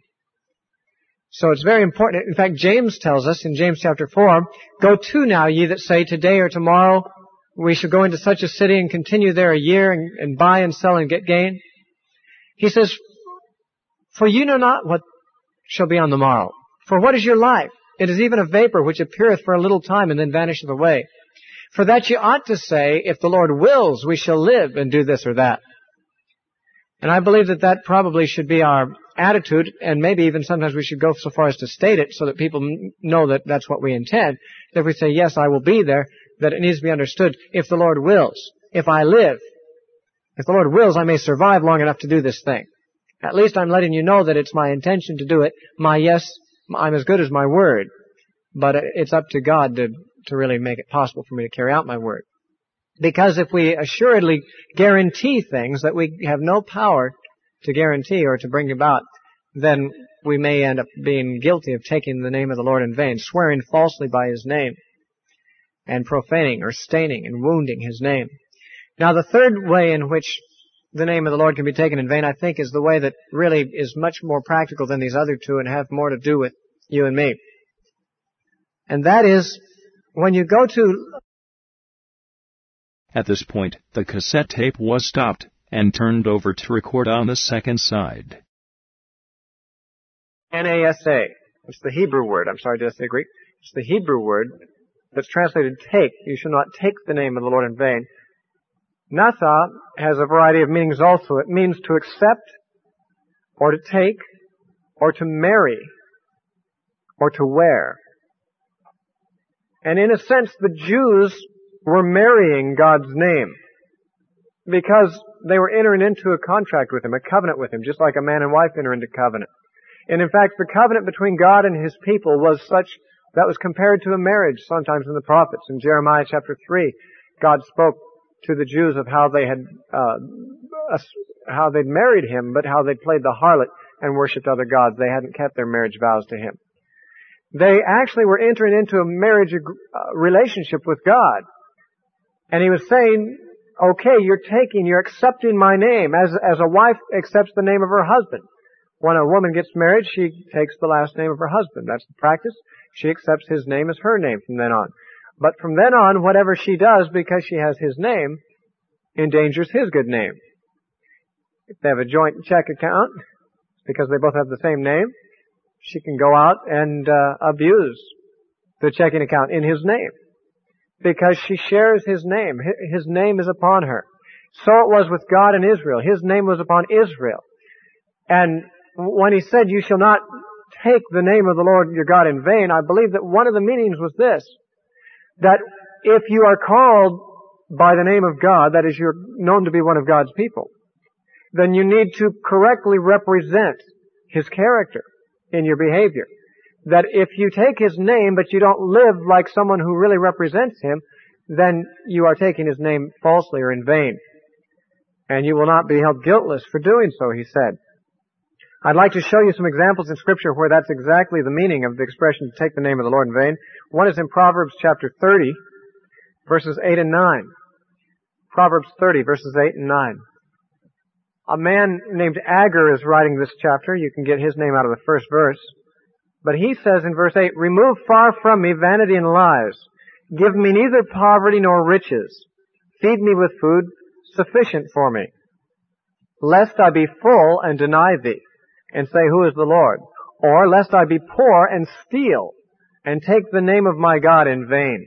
So it's very important. In fact, James tells us in James chapter four, "Go to now, ye that say, today or tomorrow we shall go into such a city and continue there a year and, and buy and sell and get gain." He says, "For you know not what shall be on the morrow. For what is your life? It is even a vapor which appeareth for a little time and then vanisheth away. For that you ought to say, if the Lord wills, we shall live and do this or that." And I believe that that probably should be our attitude, and maybe even sometimes we should go so far as to state it so that people know that that's what we intend. That if we say, "Yes, I will be there," that it needs to be understood, if the Lord wills, if I live, if the Lord wills, I may survive long enough to do this thing. At least I'm letting you know that it's my intention to do it. My yes, I'm as good as my word. But it's up to God to, to really make it possible for me to carry out my word. Because if we assuredly guarantee things that we have no power to guarantee or to bring about, then we may end up being guilty of taking the name of the Lord in vain, swearing falsely by his name, and profaning or staining and wounding his name. Now, the third way in which the name of the Lord can be taken in vain, I think, is the way that really is much more practical than these other two and have more to do with you and me. And that is, when you go to... At this point, the cassette tape was stopped and turned over to record on the second side. N A S A. It's the Hebrew word. I'm sorry, did I say Greek? It's the Hebrew word that's translated take. You shall not take the name of the Lord in vain. Nasa has a variety of meanings also. It means to accept, or to take, or to marry, or to wear. And in a sense, the Jews were marrying God's name because they were entering into a contract with Him, a covenant with Him, just like a man and wife enter into covenant. And in fact, the covenant between God and His people was such that was compared to a marriage sometimes in the prophets. In Jeremiah chapter three, God spoke to the Jews of how they had uh, how they'd married Him, but how they'd played the harlot and worshipped other gods. They hadn't kept their marriage vows to Him. They actually were entering into a marriage uh, relationship with God. And He was saying, okay, you're taking, you're accepting my name as, as a wife accepts the name of her husband. When a woman gets married, she takes the last name of her husband. That's the practice. She accepts his name as her name from then on. But from then on, whatever she does, because she has his name, endangers his good name. If they have a joint check account, because they both have the same name, she can go out and uh, abuse the checking account in his name. Because she shares his name. His name is upon her. So it was with God and Israel. His name was upon Israel. And when He said, you shall not take the name of the Lord your God in vain, I believe that one of the meanings was this, that if you are called by the name of God, that is, you're known to be one of God's people, then you need to correctly represent His character in your behavior. That if you take His name, but you don't live like someone who really represents Him, then you are taking His name falsely or in vain. And you will not be held guiltless for doing so, He said. I'd like to show you some examples in Scripture where that's exactly the meaning of the expression, take the name of the Lord in vain. One is in Proverbs chapter thirty, verses eight and nine. Proverbs thirty, verses eight and nine. A man named Agur is writing this chapter. You can get his name out of the first verse. But he says in verse eight, remove far from me vanity and lies. Give me neither poverty nor riches. Feed me with food sufficient for me. Lest I be full and deny thee, and say, who is the Lord? Or lest I be poor and steal, and take the name of my God in vain.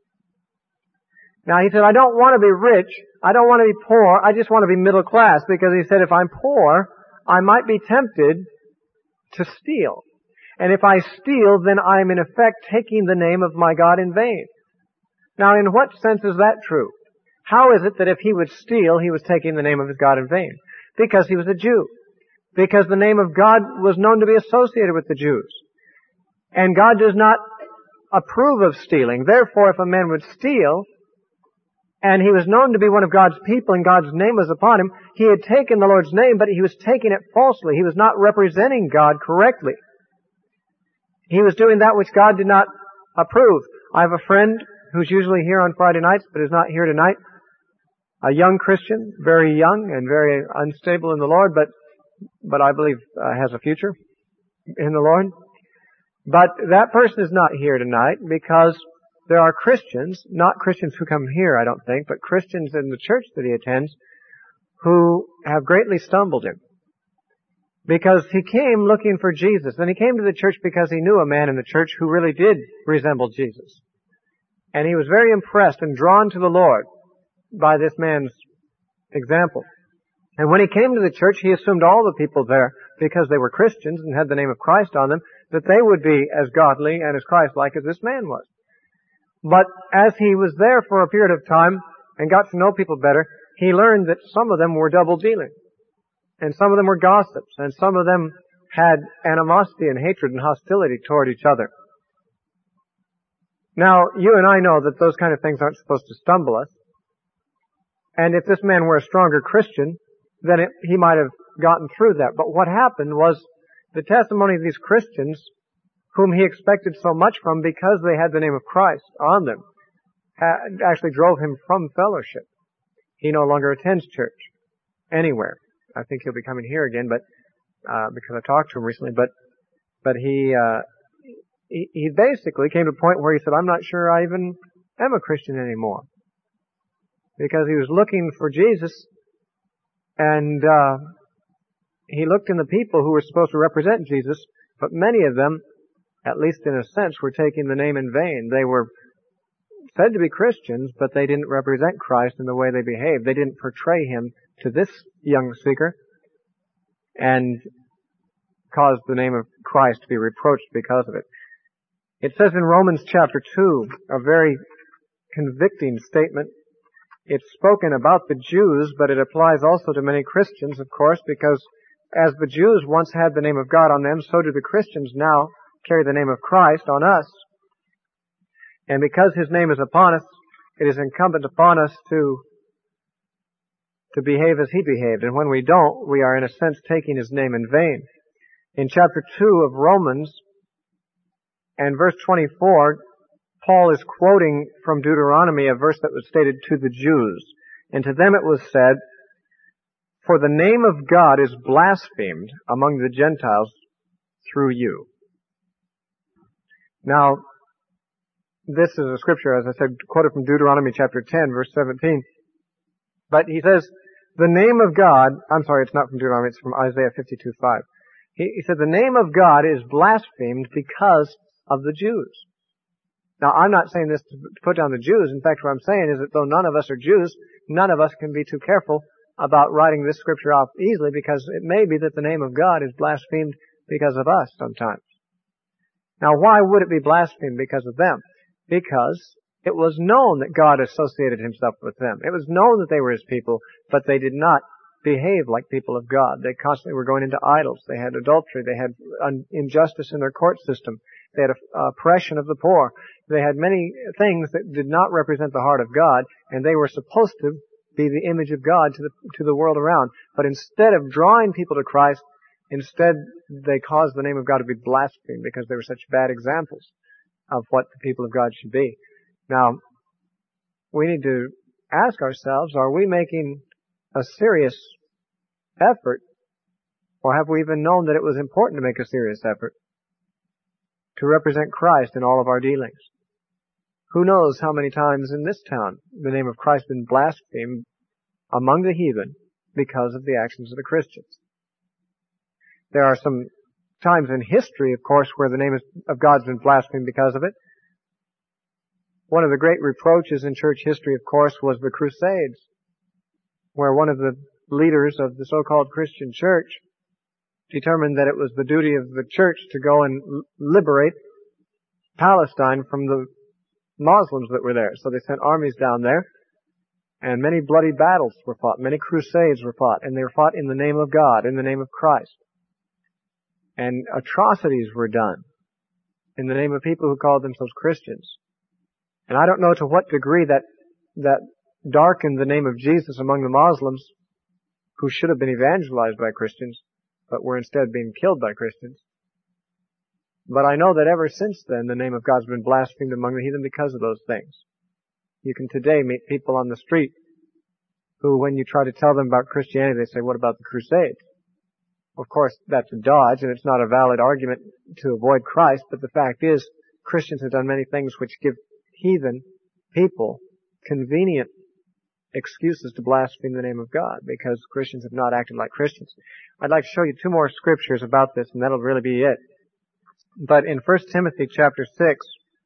Now he said, I don't want to be rich. I don't want to be poor. I just want to be middle class, because he said, if I'm poor, I might be tempted to steal. And if I steal, then I'm in effect taking the name of my God in vain. Now, in what sense is that true? How is it that if he would steal, he was taking the name of his God in vain? Because he was a Jew. Because the name of God was known to be associated with the Jews. And God does not approve of stealing. Therefore, if a man would steal, and he was known to be one of God's people and God's name was upon him, he had taken the Lord's name, but he was taking it falsely. He was not representing God correctly. He was doing that which God did not approve. I have a friend who's usually here on Friday nights, but is not here tonight. A young Christian, very young and very unstable in the Lord, but but I believe uh, has a future in the Lord. But that person is not here tonight because there are Christians, not Christians who come here, I don't think, but Christians in the church that he attends who have greatly stumbled him. Because he came looking for Jesus, and he came to the church because he knew a man in the church who really did resemble Jesus. And he was very impressed and drawn to the Lord by this man's example. And when he came to the church, he assumed all the people there, because they were Christians and had the name of Christ on them, that they would be as godly and as Christ-like as this man was. But as he was there for a period of time and got to know people better, he learned that some of them were double-dealing. And some of them were gossips. And some of them had animosity and hatred and hostility toward each other. Now, you and I know that those kind of things aren't supposed to stumble us. And if this man were a stronger Christian, then it, he might have gotten through that. But what happened was the testimony of these Christians, whom he expected so much from because they had the name of Christ on them, had, actually drove him from fellowship. He no longer attends church anywhere. I think he'll be coming here again, but uh, because I talked to him recently. But but he, uh, he he basically came to a point where he said, "I'm not sure I even am a Christian anymore," because he was looking for Jesus, and uh, he looked in the people who were supposed to represent Jesus, but many of them, at least in a sense, were taking the name in vain. They were said to be Christians, but they didn't represent Christ in the way they behaved. They didn't portray him to this young seeker and caused the name of Christ to be reproached because of it. It says in Romans chapter two, a very convicting statement. It's spoken about the Jews, but it applies also to many Christians, of course, because as the Jews once had the name of God on them, so do the Christians now carry the name of Christ on us. And because his name is upon us, it is incumbent upon us to to behave as he behaved. And when we don't, we are in a sense taking his name in vain. In chapter two of Romans and verse twenty-four, Paul is quoting from Deuteronomy a verse that was stated to the Jews. And to them it was said, "For the name of God is blasphemed among the Gentiles through you." Now, this is a scripture, as I said, quoted from Deuteronomy chapter ten, verse seventeen. But he says, the name of God, I'm sorry, it's not from Deuteronomy, it's from Isaiah fifty-two five. He, he said, the name of God is blasphemed because of the Jews. Now, I'm not saying this to put down the Jews. In fact, what I'm saying is that though none of us are Jews, none of us can be too careful about writing this scripture off easily, because it may be that the name of God is blasphemed because of us sometimes. Now, why would it be blasphemed because of them? Because it was known that God associated himself with them. It was known that they were his people, but they did not behave like people of God. They constantly were going into idols. They had adultery. They had un- injustice in their court system. They had a, oppression of the poor. They had many things that did not represent the heart of God, and they were supposed to be the image of God to the, to the world around. But instead of drawing people to Christ, instead they caused the name of God to be blasphemed because they were such bad examples of what the people of God should be. Now, we need to ask ourselves, are we making a serious effort, or have we even known that it was important to make a serious effort to represent Christ in all of our dealings? Who knows how many times in this town the name of Christ has been blasphemed among the heathen because of the actions of the Christians. There are some times in history, of course, where the name of God's been blasphemed because of it. One of the great reproaches in church history, of course, was the Crusades, where one of the leaders of the so-called Christian church determined that it was the duty of the church to go and liberate Palestine from the Muslims that were there. So they sent armies down there, and many bloody battles were fought, many crusades were fought, and they were fought in the name of God, in the name of Christ. And atrocities were done in the name of people who called themselves Christians. And I don't know to what degree that that darkened the name of Jesus among the Muslims, who should have been evangelized by Christians, but were instead being killed by Christians. But I know that ever since then, the name of God's been blasphemed among the heathen because of those things. You can today meet people on the street who, when you try to tell them about Christianity, they say, what about the Crusades? Of course, that's a dodge, and it's not a valid argument to avoid Christ, but the fact is, Christians have done many things which give heathen people convenient excuses to blaspheme the name of God, because Christians have not acted like Christians. I'd like to show you two more scriptures about this, and that'll really be it. But in First Timothy chapter six,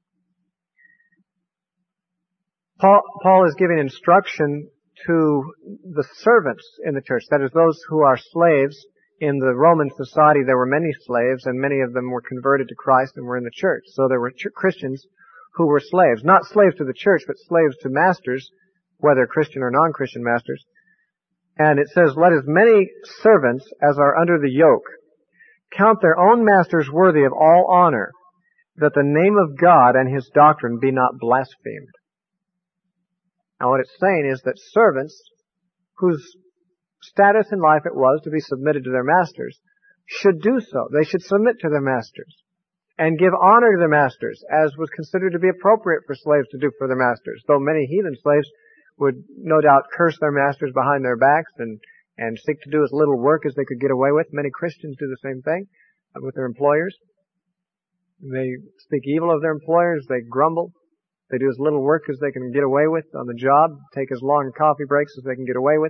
Paul, Paul is giving instruction to the servants in the church, that is, those who are slaves. In the Roman society, there were many slaves, and many of them were converted to Christ and were in the church. So there were ch- Christians who were slaves, not slaves to the church, but slaves to masters, whether Christian or non-Christian masters. And it says, let as many servants as are under the yoke count their own masters worthy of all honor, that the name of God and his doctrine be not blasphemed. Now what it's saying is that servants whose status in life it was to be submitted to their masters should do so. They should submit to their masters and give honor to their masters, as was considered to be appropriate for slaves to do for their masters, though many heathen slaves would no doubt curse their masters behind their backs and, and seek to do as little work as they could get away with. Many Christians do the same thing with their employers. They speak evil of their employers. They grumble. They do as little work as they can get away with on the job, take as long coffee breaks as they can get away with.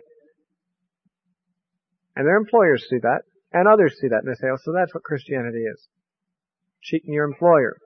And their employers see that, and others see that, and they say, oh, so that's what Christianity is. Cheating your employer.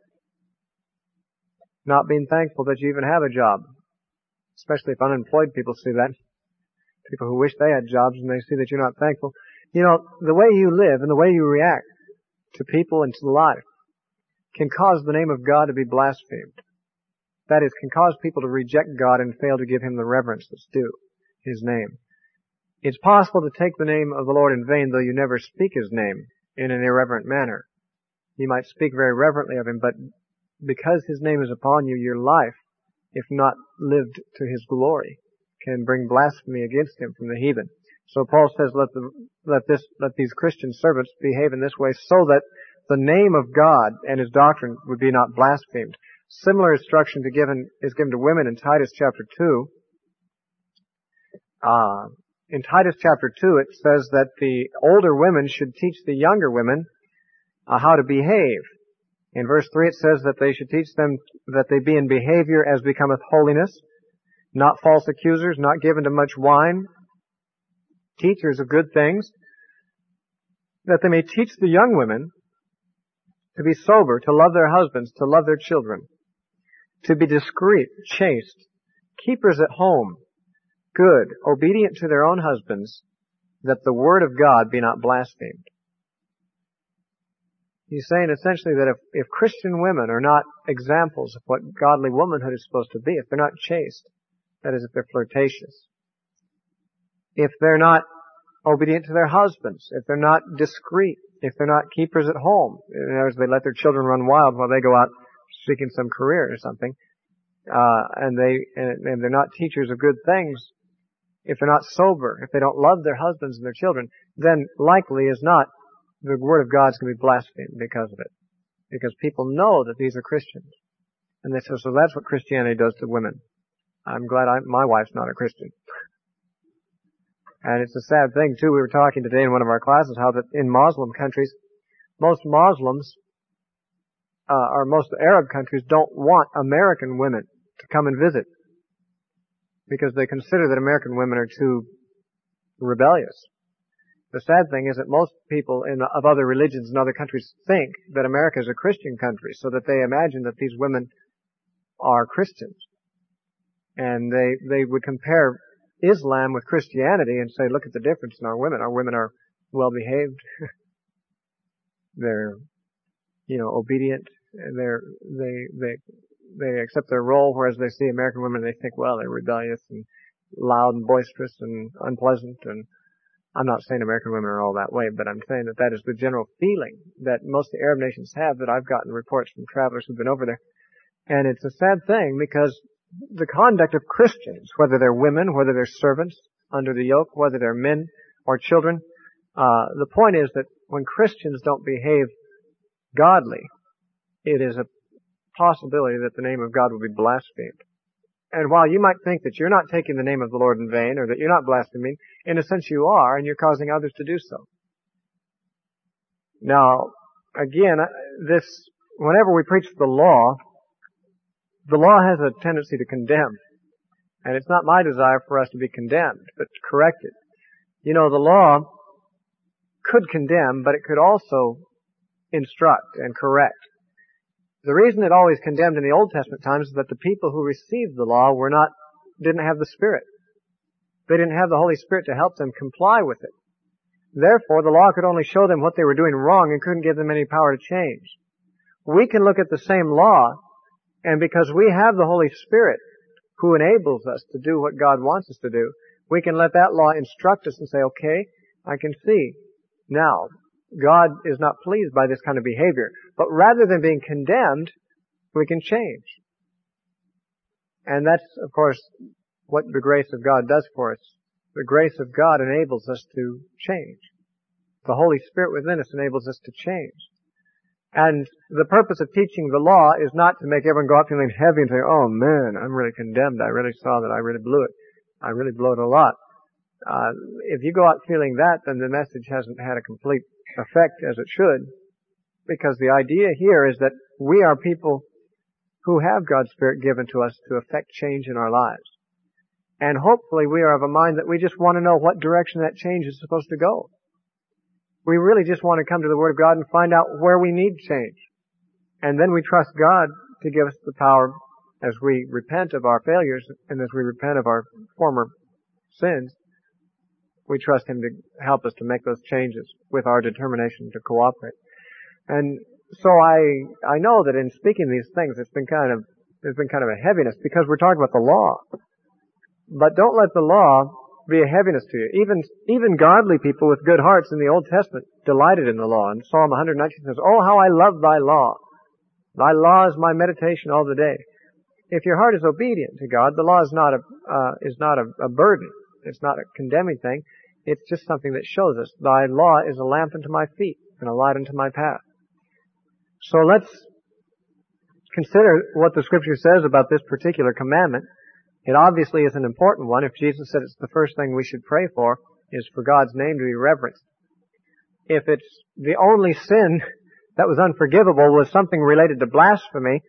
Not being thankful that you even have a job. Especially if unemployed people see that. People who wish they had jobs and they see that you're not thankful. You know, the way you live and the way you react to people and to life can cause the name of God to be blasphemed. That is, can cause people to reject God and fail to give Him the reverence that's due His name. It's possible to take the name of the Lord in vain, though you never speak His name in an irreverent manner. You might speak very reverently of Him, but because His name is upon you, your life, if not lived to His glory, can bring blasphemy against Him from the heathen. So Paul says, let the, let this, let these Christian servants behave in this way so that the name of God and His doctrine would be not blasphemed. Similar instruction to given, is given to women in Titus chapter two. Uh, in Titus chapter two, it says that the older women should teach the younger women uh, how to behave. In verse three, it says that they should teach them that they be in behavior as becometh holiness, not false accusers, not given to much wine, teachers of good things, that they may teach the young women to be sober, to love their husbands, to love their children, to be discreet, chaste, keepers at home, good, obedient to their own husbands, that the word of God be not blasphemed. He's saying essentially that if, if Christian women are not examples of what godly womanhood is supposed to be, if they're not chaste, that is, if they're flirtatious, if they're not obedient to their husbands, if they're not discreet, if they're not keepers at home, in other words, they let their children run wild while they go out seeking some career or something, uh, and they, and, and they're not teachers of good things, if they're not sober, if they don't love their husbands and their children, then likely is not the word of God's going to be blasphemed because of it. Because people know that these are Christians. And they say, so that's what Christianity does to women. I'm glad I, my wife's not a Christian. And it's a sad thing, too. We were talking today in one of our classes how that in Muslim countries, most Muslims, uh, or most Arab countries don't want American women to come and visit. Because they consider that American women are too rebellious. The sad thing is that most people in, of other religions and other countries think that America is a Christian country, so that they imagine that these women are Christians. And they, they would compare Islam with Christianity and say, look at the difference in our women. Our women are well behaved. They're, you know, obedient. They're, they, they, they accept their role, whereas they see American women, they think, well, they're rebellious and loud and boisterous and unpleasant. And I'm not saying American women are all that way, but I'm saying that that is the general feeling that most of the Arab nations have, that I've gotten reports from travelers who've been over there. And it's a sad thing because the conduct of Christians, whether they're women, whether they're servants under the yoke, whether they're men or children, uh, the point is that when Christians don't behave godly, it is a possibility that the name of God will be blasphemed. And while you might think that you're not taking the name of the Lord in vain, or that you're not blaspheming, in a sense you are, and you're causing others to do so. Now, again, this, whenever we preach the law, the law has a tendency to condemn. And it's not my desire for us to be condemned, but corrected. You know, the law could condemn, but it could also instruct and correct. The reason it always condemned in the Old Testament times is that the people who received the law were not, didn't have the Spirit. They didn't have the Holy Spirit to help them comply with it. Therefore, the law could only show them what they were doing wrong and couldn't give them any power to change. We can look at the same law, and because we have the Holy Spirit who enables us to do what God wants us to do, we can let that law instruct us and say, okay, I can see now God is not pleased by this kind of behavior. But rather than being condemned, we can change. And that's, of course, what the grace of God does for us. The grace of God enables us to change. The Holy Spirit within us enables us to change. And the purpose of teaching the law is not to make everyone go out feeling heavy and say, oh man, I'm really condemned. I really saw that. I really blew it. I really blow it a lot. Uh, if you go out feeling that, then the message hasn't had a complete effect as it should, because the idea here is that we are people who have God's Spirit given to us to effect change in our lives. And hopefully we are of a mind that we just want to know what direction that change is supposed to go. We really just want to come to the Word of God and find out where we need change. And then we trust God to give us the power as we repent of our failures and as we repent of our former sins. We trust Him to help us to make those changes with our determination to cooperate. And so I, I know that in speaking these things, it's been kind of, there's been kind of a heaviness because we're talking about the law. But don't let the law be a heaviness to you. Even, even godly people with good hearts in the Old Testament delighted in the law. And Psalm one nineteen says, "Oh, how I love thy law. Thy law is my meditation all the day." If your heart is obedient to God, the law is not a, uh, is not a, a burden. It's not a condemning thing. It's just something that shows us, thy law is a lamp unto my feet and a light unto my path. So let's consider what the Scripture says about this particular commandment. It obviously is an important one. If Jesus said it's the first thing we should pray for, is for God's name to be reverenced. If it's the only sin that was unforgivable was something related to blasphemy,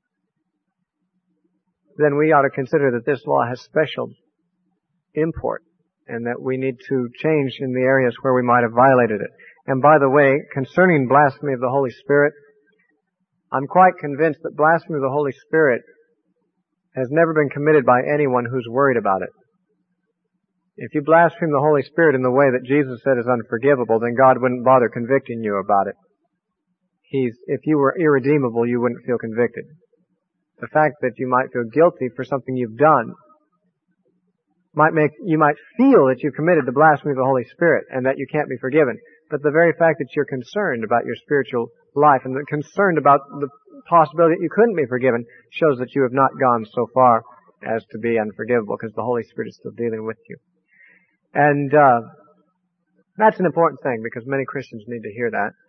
then we ought to consider that this law has special import and that we need to change in the areas where we might have violated it. And by the way, concerning blasphemy of the Holy Spirit, I'm quite convinced that blasphemy of the Holy Spirit has never been committed by anyone who's worried about it. If you blaspheme the Holy Spirit in the way that Jesus said is unforgivable, then God wouldn't bother convicting you about it. He's, if you were irredeemable, you wouldn't feel convicted. The fact that you might feel guilty for something you've done might make, you might feel that you've committed the blasphemy of the Holy Spirit and that you can't be forgiven. But the very fact that you're concerned about your spiritual life and concerned about the possibility that you couldn't be forgiven shows that you have not gone so far as to be unforgivable, because the Holy Spirit is still dealing with you. And uh that's an important thing, because many Christians need to hear that.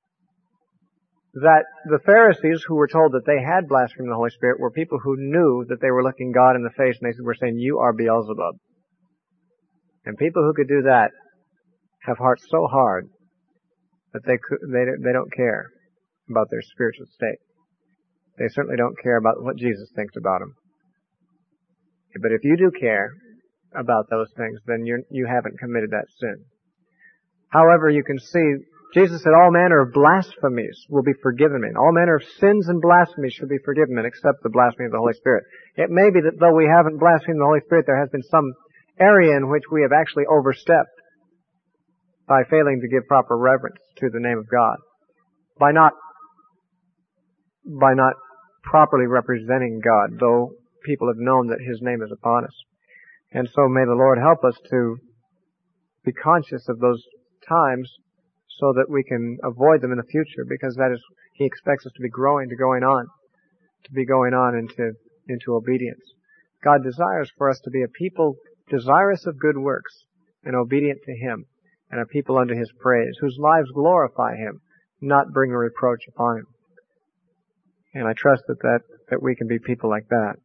That the Pharisees who were told that they had blasphemed the Holy Spirit were people who knew that they were looking God in the face and they were saying, "You are Beelzebub." And people who could do that have hearts so hard that they could, they they don't care about their spiritual state. They certainly don't care about what Jesus thinks about them. But if you do care about those things, then you you haven't committed that sin. However, you can see Jesus said all manner of blasphemies will be forgiven men. All manner of sins and blasphemies should be forgiven men, except the blasphemy of the Holy Spirit. It may be that though we haven't blasphemed the Holy Spirit, there has been some area in which we have actually overstepped by failing to give proper reverence to the name of God, by not by not properly representing God, though people have known that His name is upon us. And so may the Lord help us to be conscious of those times so that we can avoid them in the future, because that is, He expects us to be growing, to going on, to be going on into, into obedience. God desires for us to be a people desirous of good works and obedient to Him, and a people unto His praise, whose lives glorify Him, not bring a reproach upon Him. And I trust that, that, that we can be people like that.